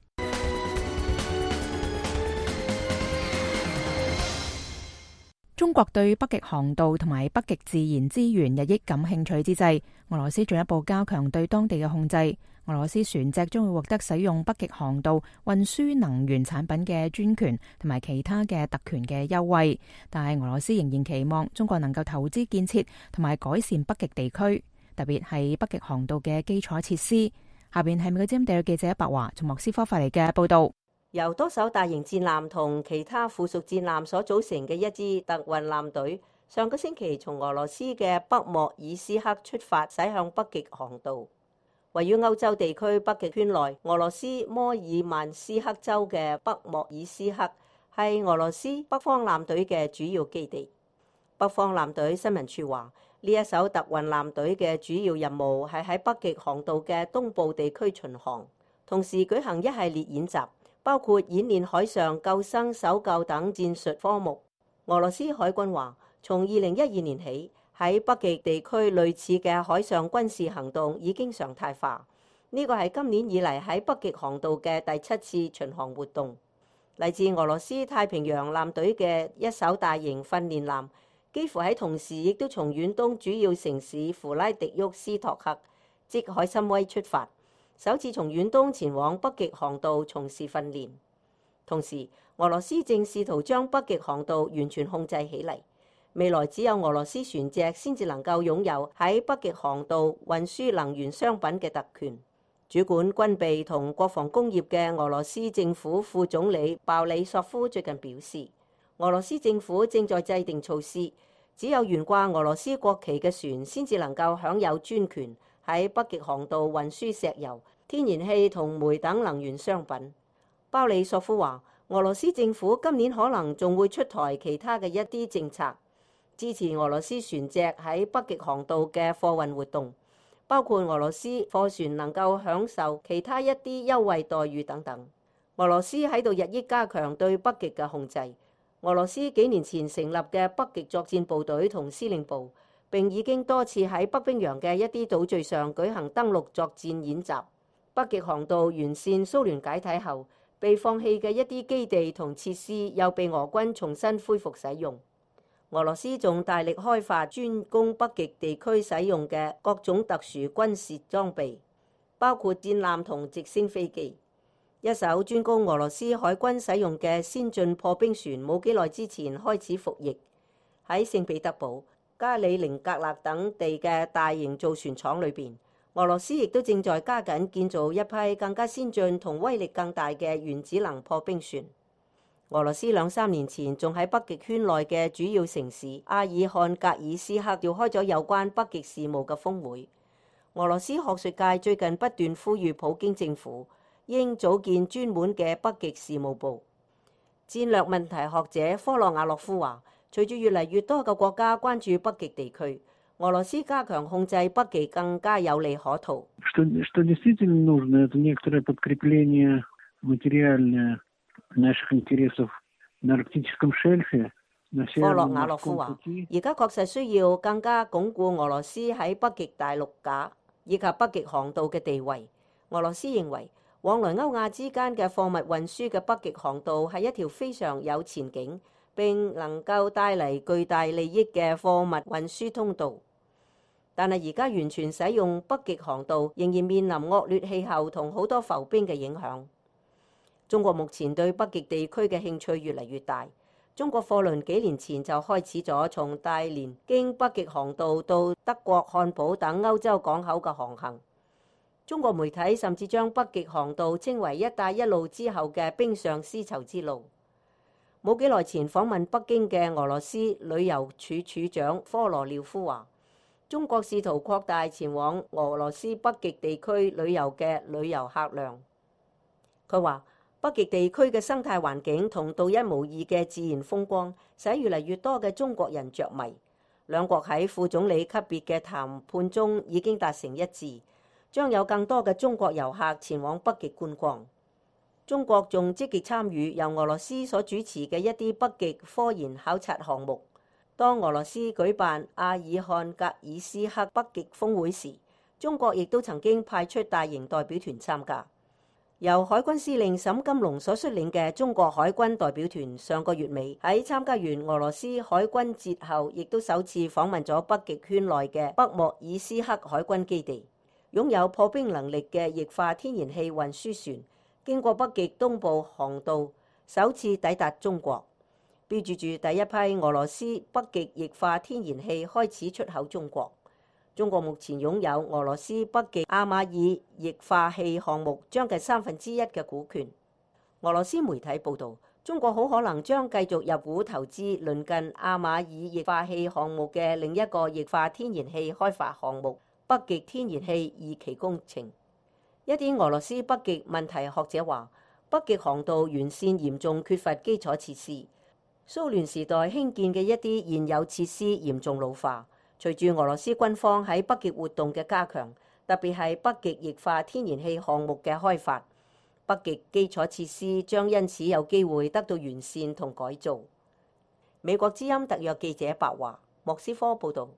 中國對北極航道同埋北極自然資源日益感興趣之際，俄羅斯進一步加強對當地嘅控制。俄羅斯船隻將會獲得使用北極航道運輸能源產品嘅專權同埋其他嘅特權嘅優惠，但係俄羅斯仍然期望中國能夠投資建設同埋改善北極地區，特別係北極航道嘅基礎設施。下邊係美國之音地記者白華從莫斯科發嚟嘅報道。 由多艘大型戰艦同其他附屬戰艦所組成嘅一支特運艦隊，上個星期從俄羅斯嘅北莫爾斯克出發，駛向北極航道。位於歐洲地區北極圈內，俄羅斯摩爾曼斯克州嘅北莫爾斯克係俄羅斯北方艦隊嘅主要基地。北方艦隊新聞處話，呢一艘特運艦隊嘅主要任務係喺北極航道嘅東部地區巡航，同時舉行一系列演習，包括演練海上救生、搜救等戰術科目。俄羅斯海軍話，從二零一二年起，喺北極地區類似嘅海上軍事行動已經常態化。呢個係今年以嚟喺北極航道嘅第七次巡航活動。嚟自俄羅斯太平洋艦隊嘅一艘大型訓練艦幾乎喺同時亦都從遠東主要城市弗拉迪沃斯托克即海參崴出發，首次從遠東前往北極航道從事訓練。同時，俄羅斯正試圖將北極航道完全控制起嚟。未來只有俄羅斯船隻先至能夠擁有喺北極航道運輸能源商品嘅特權。主管軍備同國防工業嘅俄羅斯政府副總理鮑里索夫最近表示，俄羅斯政府正在制定措施，只有懸掛俄羅斯國旗嘅船先至能夠享有專權喺北極航道運輸石油、天然氣同煤等能源商品。鮑里索夫話，俄羅斯政府今年可能仲會出台其他嘅一啲政策，支持俄羅斯船隻喺北極航道嘅貨運活動，包括俄羅斯貨船能夠享受其他一啲優惠待遇等等。俄羅斯喺度日益加強對北極嘅控制。俄羅斯幾年前成立嘅北極作戰部隊同司令部，並已經多次喺北冰洋嘅一啲島嶼上舉行登陸作戰演習。北極航道完善蘇聯解體後，被放棄嘅一啲基地同設施又被俄軍重新恢復使用。俄羅斯仲大力開發專供北極地區使用嘅各種特殊軍事裝備，包括戰艦同直升飛機。一艘專供俄羅斯海軍使用嘅先進破冰船冇幾耐之前開始服役。喺聖彼得堡、加里寧格勒等地嘅大型造船廠裏邊，俄羅斯亦都正在加緊建造一批更加先進同威力更大嘅原子能破冰船。俄羅斯兩三年前仲喺北極圈內嘅主要城市阿爾漢格爾斯克召開咗有關北極事務嘅峰會。俄羅斯學術界最近不斷呼籲普京政府應組建專門嘅北極事務部。戰略問題學者科洛亞洛夫話，隨住越嚟越多嘅國家關注北極地區，俄羅斯加強控制北極更加有利可圖。科洛亞洛夫話，而家確實需要更加鞏固俄羅斯喺北極大陸架以及北極航道嘅地位。俄羅斯認為，往來歐亞之間嘅貨物運輸嘅北極航道係一條非常有前景並能夠帶嚟巨大利益嘅貨物運輸通道。但係而家完全使用北極航道仍然面臨惡劣氣候同好多浮冰嘅影響。中國目前對北極地區嘅興趣越嚟越大。中國貨輪幾年前就開始咗從大連經北極航道到德國漢堡等歐洲港口嘅航行。中國媒體甚至將北極航道稱為一帶一路之後嘅冰上絲綢之路。冇幾耐前訪問北京嘅俄羅斯旅遊處處長科羅廖夫話，中國試圖擴大前往俄羅斯北極地區旅遊嘅旅遊客量。佢話，北極地區嘅生態環境同獨一無二嘅自然風光，使越嚟越多嘅中國人着迷。兩國喺副總理級別嘅談判中已經達成一致，將有更多嘅中國遊客前往北極觀光。中國仲積極參與由俄羅斯所主持嘅一啲北極科研考察項目。當俄羅斯舉辦阿爾漢格爾斯克北極峰會時，中國亦都曾經派出大型代表團參加。由海軍司令沈金龍所率領嘅中國海軍代表團上個月尾喺參加完俄羅斯海軍節後，亦都首次訪問咗北極圈內嘅北莫爾斯克海軍基地。擁有破冰能力嘅液化天然氣運輸船經過北極東部航道，首次抵達中國，標誌住第一批俄羅斯北極液化天然氣開始出口中國。中國目前擁有俄羅斯北極阿馬爾液化氣項目將近三分之一嘅股權。俄羅斯媒體報導，中國好可能將繼續入股投資鄰近阿馬爾液化氣項目嘅另一個液化天然氣開發項目北極天然氣二期工程。一啲俄羅斯北極問題學者話，北極航道沿線嚴重缺乏基礎設施，蘇聯時代興建嘅一啲現有設施嚴重老化。隨住俄羅斯軍方喺北極活動嘅加強，特別係北極液化天然氣項目嘅開發，北極基礎設施將因此有機會得到完善同改造。美國之音特約記者白華，莫斯科報導。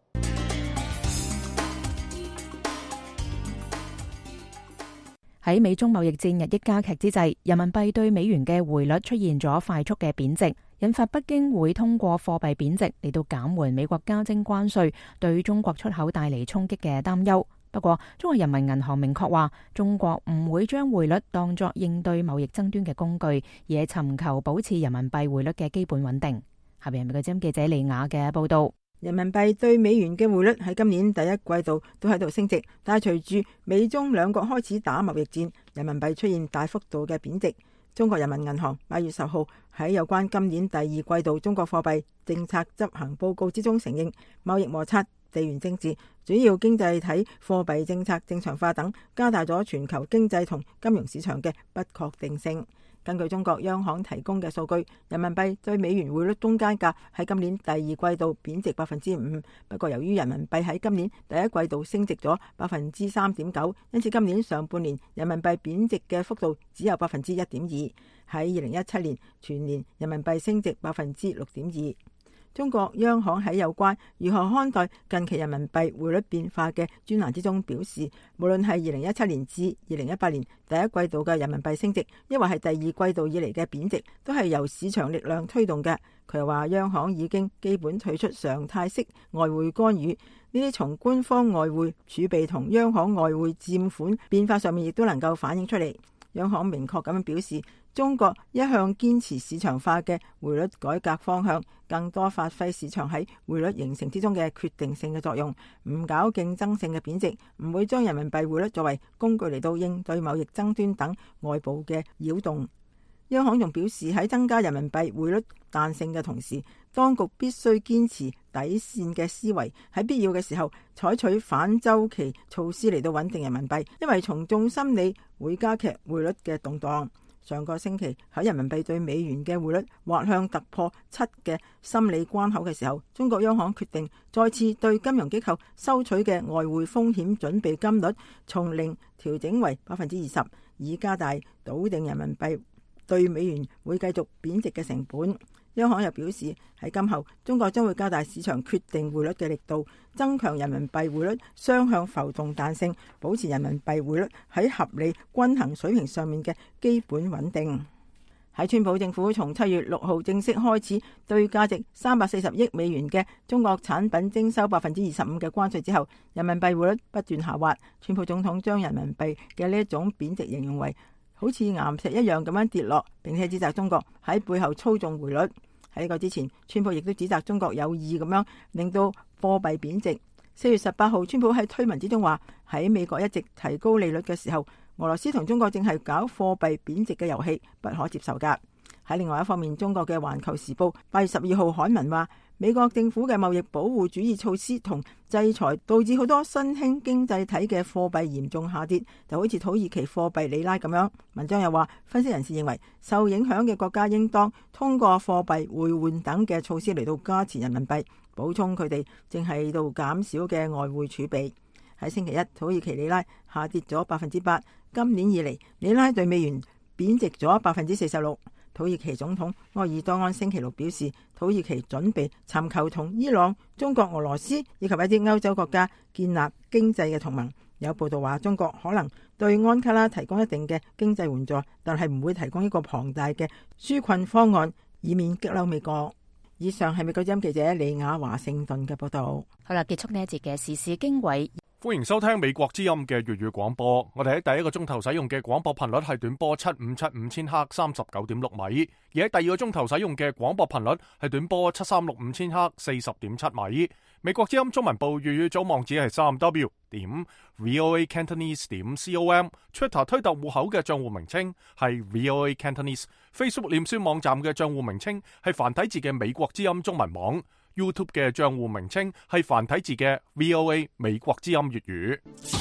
喺美中貿易戰日益加劇之際，人民幣對美元嘅匯率出現咗快速嘅貶值，引發北京會通過貨幣貶值嚟到減緩美國加徵關稅對中國出口帶嚟衝擊嘅擔憂。不過，中國人民銀行明確話，中國唔會將匯率當作應對貿易爭端嘅工具，而係尋求保持人民幣匯率嘅基本穩定。下邊係美國之音記者李雅嘅報道。 人民幣對美元嘅匯率喺今年第一季度都喺度升值，但係隨住美中兩國開始打貿易戰，人民幣出現大幅度嘅貶值。中國人民銀行八月十號喺有關今年第二季度中國貨幣政策執行報告之中承認，貿易摩擦、地緣政治、主要經濟體貨幣政策正常化等，加大咗全球經濟同金融市場嘅不確定性。根據中國央行提供嘅數據，人民幣對美元匯率中間價喺今年第二季度貶值百分之五。不過由於人民幣喺今年第一季度升值咗百分之三點九，因此今年上半年人民幣貶值嘅幅度只有百分之一點二。喺二零一七年全年人民幣升值百分之六點二。中國央行喺有關如何看待近期人民幣匯率變化嘅專欄之中表示，無論係二零一七年至二零一八年第一季度嘅人民幣升值，抑或係第二季度以嚟嘅貶值，都係由市場力量推動嘅。佢又話，央行已經基本退出常態式外匯干預，呢啲從官方外匯儲備同央行外匯佔款變化上面亦都能夠反映出嚟。央行明確咁樣表示，中國一向堅持市場化嘅匯率改革方向，更多發揮市場喺匯率形成之中嘅決定性嘅作用，唔搞競爭性嘅貶值，唔會將人民幣匯率作為工具嚟到應對貿易爭端等外部嘅擾動。央行仲表示，喺增加人民幣匯率彈性嘅同時，當局必須堅持底線嘅思維，喺必要嘅時候採取反周期措施嚟到穩定人民幣，因為從眾心理會加劇匯率嘅動盪。上個星期喺人民幣對美元嘅匯率滑向突破七嘅心理關口嘅時候，中國央行決定再次對金融機構收取嘅外匯風險準備金率從零調整為百分之二十，以加大篤定人民幣對美元會繼續貶值嘅成本。央行又表示，喺今後中國將會加大市場決定匯率嘅力度，增強人民幣匯率雙向浮動彈性，保持人民幣匯率喺合理均衡水平上面嘅基本穩定。喺川普政府從七月六號正式開始對價值三百四十億美元嘅中國產品徵收百分之二十五嘅關稅之後，人民幣匯率不斷下滑。川普總統將人民幣嘅呢一種貶值形容為好似岩石一樣咁樣跌落，並且指責中國喺背後操縱匯率。喺呢個之前，川普亦都指責中國有意咁樣令到貨幣貶值。四月十八號，川普喺推文之中話，喺美國一直提高利率嘅時候，俄羅斯同中國正係搞貨幣貶值嘅遊戲，不可接受噶。喺另外一方面，中國嘅環球時報八月十二號刊文話，美國政府嘅貿易保護主義措施同制裁導致好多新興經濟體嘅貨幣嚴重下跌，就好似土耳其貨幣里拉咁樣。文章又話，分析人士認為受影響嘅國家應當通過貨幣匯換等嘅措施嚟到加持人民幣，補充佢哋正係度減少嘅外匯儲備。喺星期一，土耳其里拉下跌咗百分之八，今年以嚟里拉對美元貶值咗百分之四十六。土耳其總統埃爾多安星期六表示，土耳其準備尋求同伊朗、中國、俄羅斯以及一啲歐洲國家建立經濟嘅同盟。有報道話，中國可能對安卡拉提供一定嘅經濟援助，但係唔會提供一個龐大嘅紓困方案，以免激嬲美國。以上係美國之音記者李雅華盛頓嘅報道。 好啦，結束呢一節嘅時事經緯。 歡迎收聽美國之音嘅粵語廣播。我哋喺第一個鐘頭使用嘅廣播頻率係短波七五七五千赫三十九點六米，而喺第二個鐘頭使用嘅廣播頻率係短波七三六五千赫四十點七米。美國之音中文部粵語組網址係三 w 點 voa cantonese 點 com，Twitter 推特戶口嘅賬戶名稱係 voa cantonese，Facebook 臉書網站嘅賬戶名稱係繁體字嘅美國之音中文網。YouTube 嘅賬戶名稱係繁體字嘅 V O A 美國之音粵語。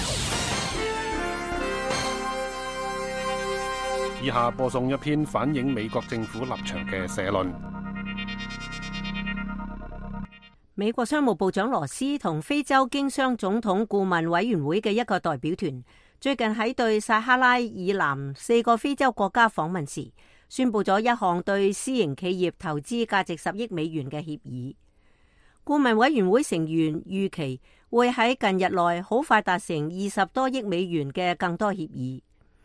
以下播送一篇反映美國政府立場嘅社論。 美國商務部長羅斯同非洲經商總統顧問委員會嘅一個代表團，最近喺對撒哈拉以南四個非洲國家訪問時，宣布咗一項對私營企業投資價值十億美元嘅協議。顧問委員會成員預期會喺近日內好快達成二十多億美元嘅更多協議。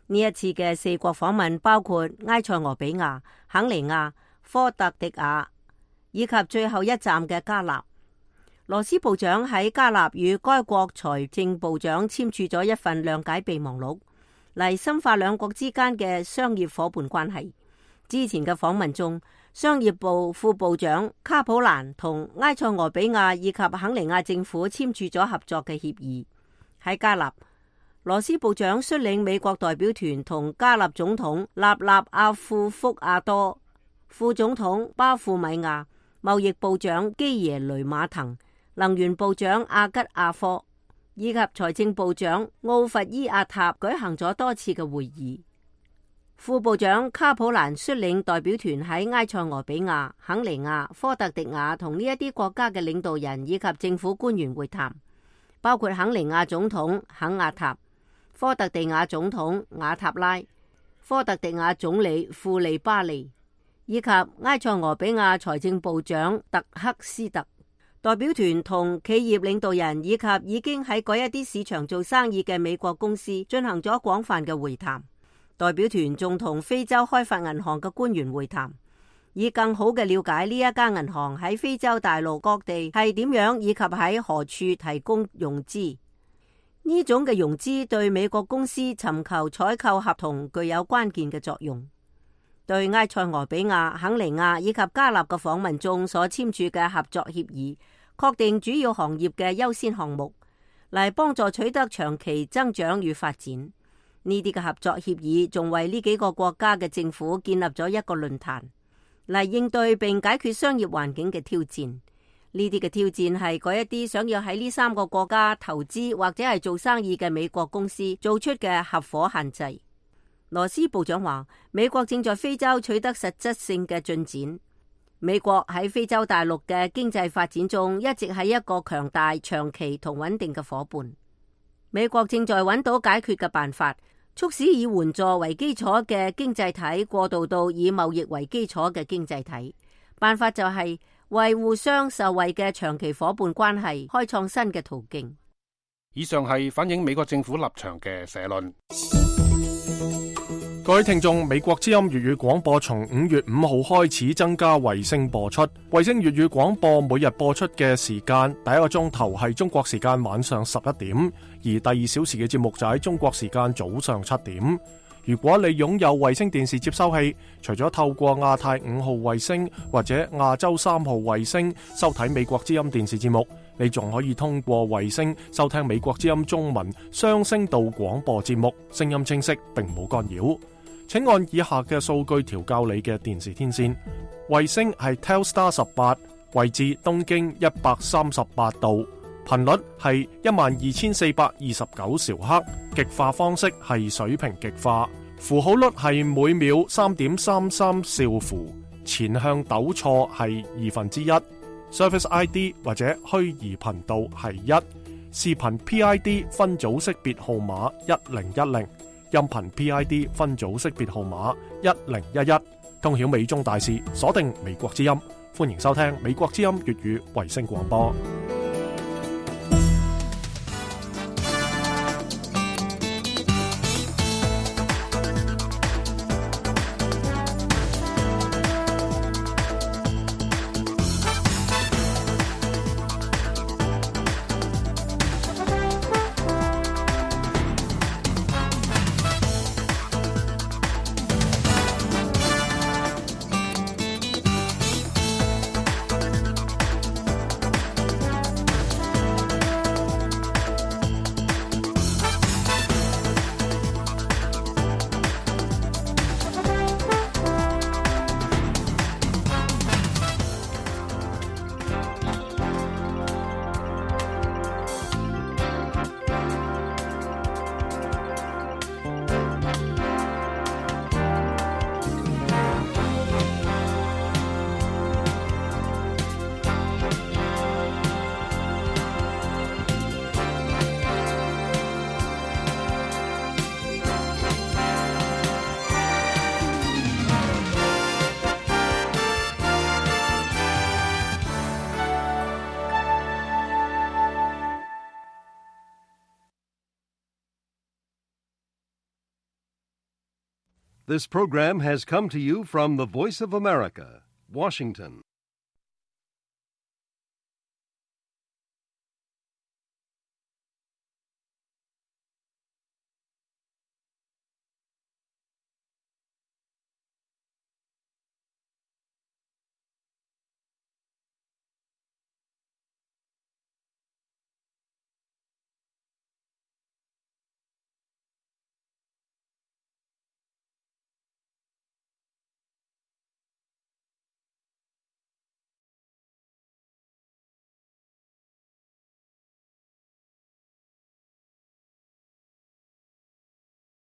呢一次嘅四國訪問包括埃塞俄比亞、肯尼亞、科特迪瓦以及最後一站嘅加納。羅斯部長喺加納與該國財政部長簽署咗一份諒解備忘錄，嚟深化兩國之間嘅商業夥伴關係。之前嘅訪問中，商業部副部長卡普蘭同埃塞俄比亞以及肯尼亞政府簽署咗合作嘅協議。喺加納，羅斯部長率領美國代表團同加納總統納納阿庫福阿多、副總統巴富米亞、貿易部長基耶雷馬騰、能源部長阿吉阿科以及財政部長奧弗伊阿塔舉行咗多次嘅會議。副部長卡普蘭率領代表團喺埃塞俄比亞、肯尼亞、科特迪瓦同呢一啲國家嘅領導人以及政府官員會談，包括肯尼亞總統肯亞塔、科特迪瓦總統瓦塔拉、科特迪瓦總理庫利巴利以及埃塞俄比亞財政部長特克斯特。代表團同企業領導人以及已經喺嗰一啲市場做生意嘅美國公司進行咗廣泛嘅會談。代表團仲同非洲開發銀行嘅官員會談，以更好嘅了解呢一家銀行喺非洲大陸各地係點樣，以及喺何處提供融資。呢種嘅融資對美國公司尋求採購合同具有關鍵嘅作用。對埃塞俄比亞、肯尼亞以及加納嘅訪問中所簽署嘅合作協議，確定主要行業嘅優先項目，嚟幫助取得長期增長與發展。呢啲嘅合作協議仲為呢幾個國家嘅政府建立咗一個論壇，嚟應對並解決商業環境嘅挑戰。呢啲嘅挑戰係嗰一啲想要喺呢三個國家投資或者係做生意嘅美國公司做出嘅合夥限制。羅斯部長話，美國正在非洲取得實質性嘅進展。美國喺非洲大陸嘅經濟發展中一直係一個強大、長期同穩定嘅夥伴。美國正在揾到解決嘅辦法，促使以援助為基礎嘅經濟體過渡到以貿易為基礎嘅經濟體。辦法就係為互相受惠嘅長期夥伴關係開創新嘅途徑。 以上係反映美國政府立場嘅社論。 各位聽眾，美國之音粵語廣播從五月五號開始增加衛星播出。衛星粵語廣播每日播出嘅時間，第一個鐘頭係中國時間晚上十一點，而第二小時嘅節目就喺中國時間早上七點。如果你擁有衛星電視接收器，除咗透過亞太五號衛星或者亞洲三號衛星收睇美國之音電視節目，你仲可以通過衛星收聽美國之音中文雙聲道廣播節目，聲音清晰並冇干擾。請按以下嘅數據調校你嘅電視天線。衛星係 Telstar 十八，位置東經一百三十八度，頻率係一萬二千四百二十九兆赫，極化方式係水平極化，符號率係每秒三點三三兆符，前向抖錯係二分之一，Service I D 或者虛擬頻道係一，視頻 P I D 分組識別號碼一零一零。音頻 P I D 分組識別號碼一零一一，通曉美中大事，鎖定美國之音，歡迎收聽美國之音粵語衛星廣播。 This program has come to you from the Voice of America, Washington.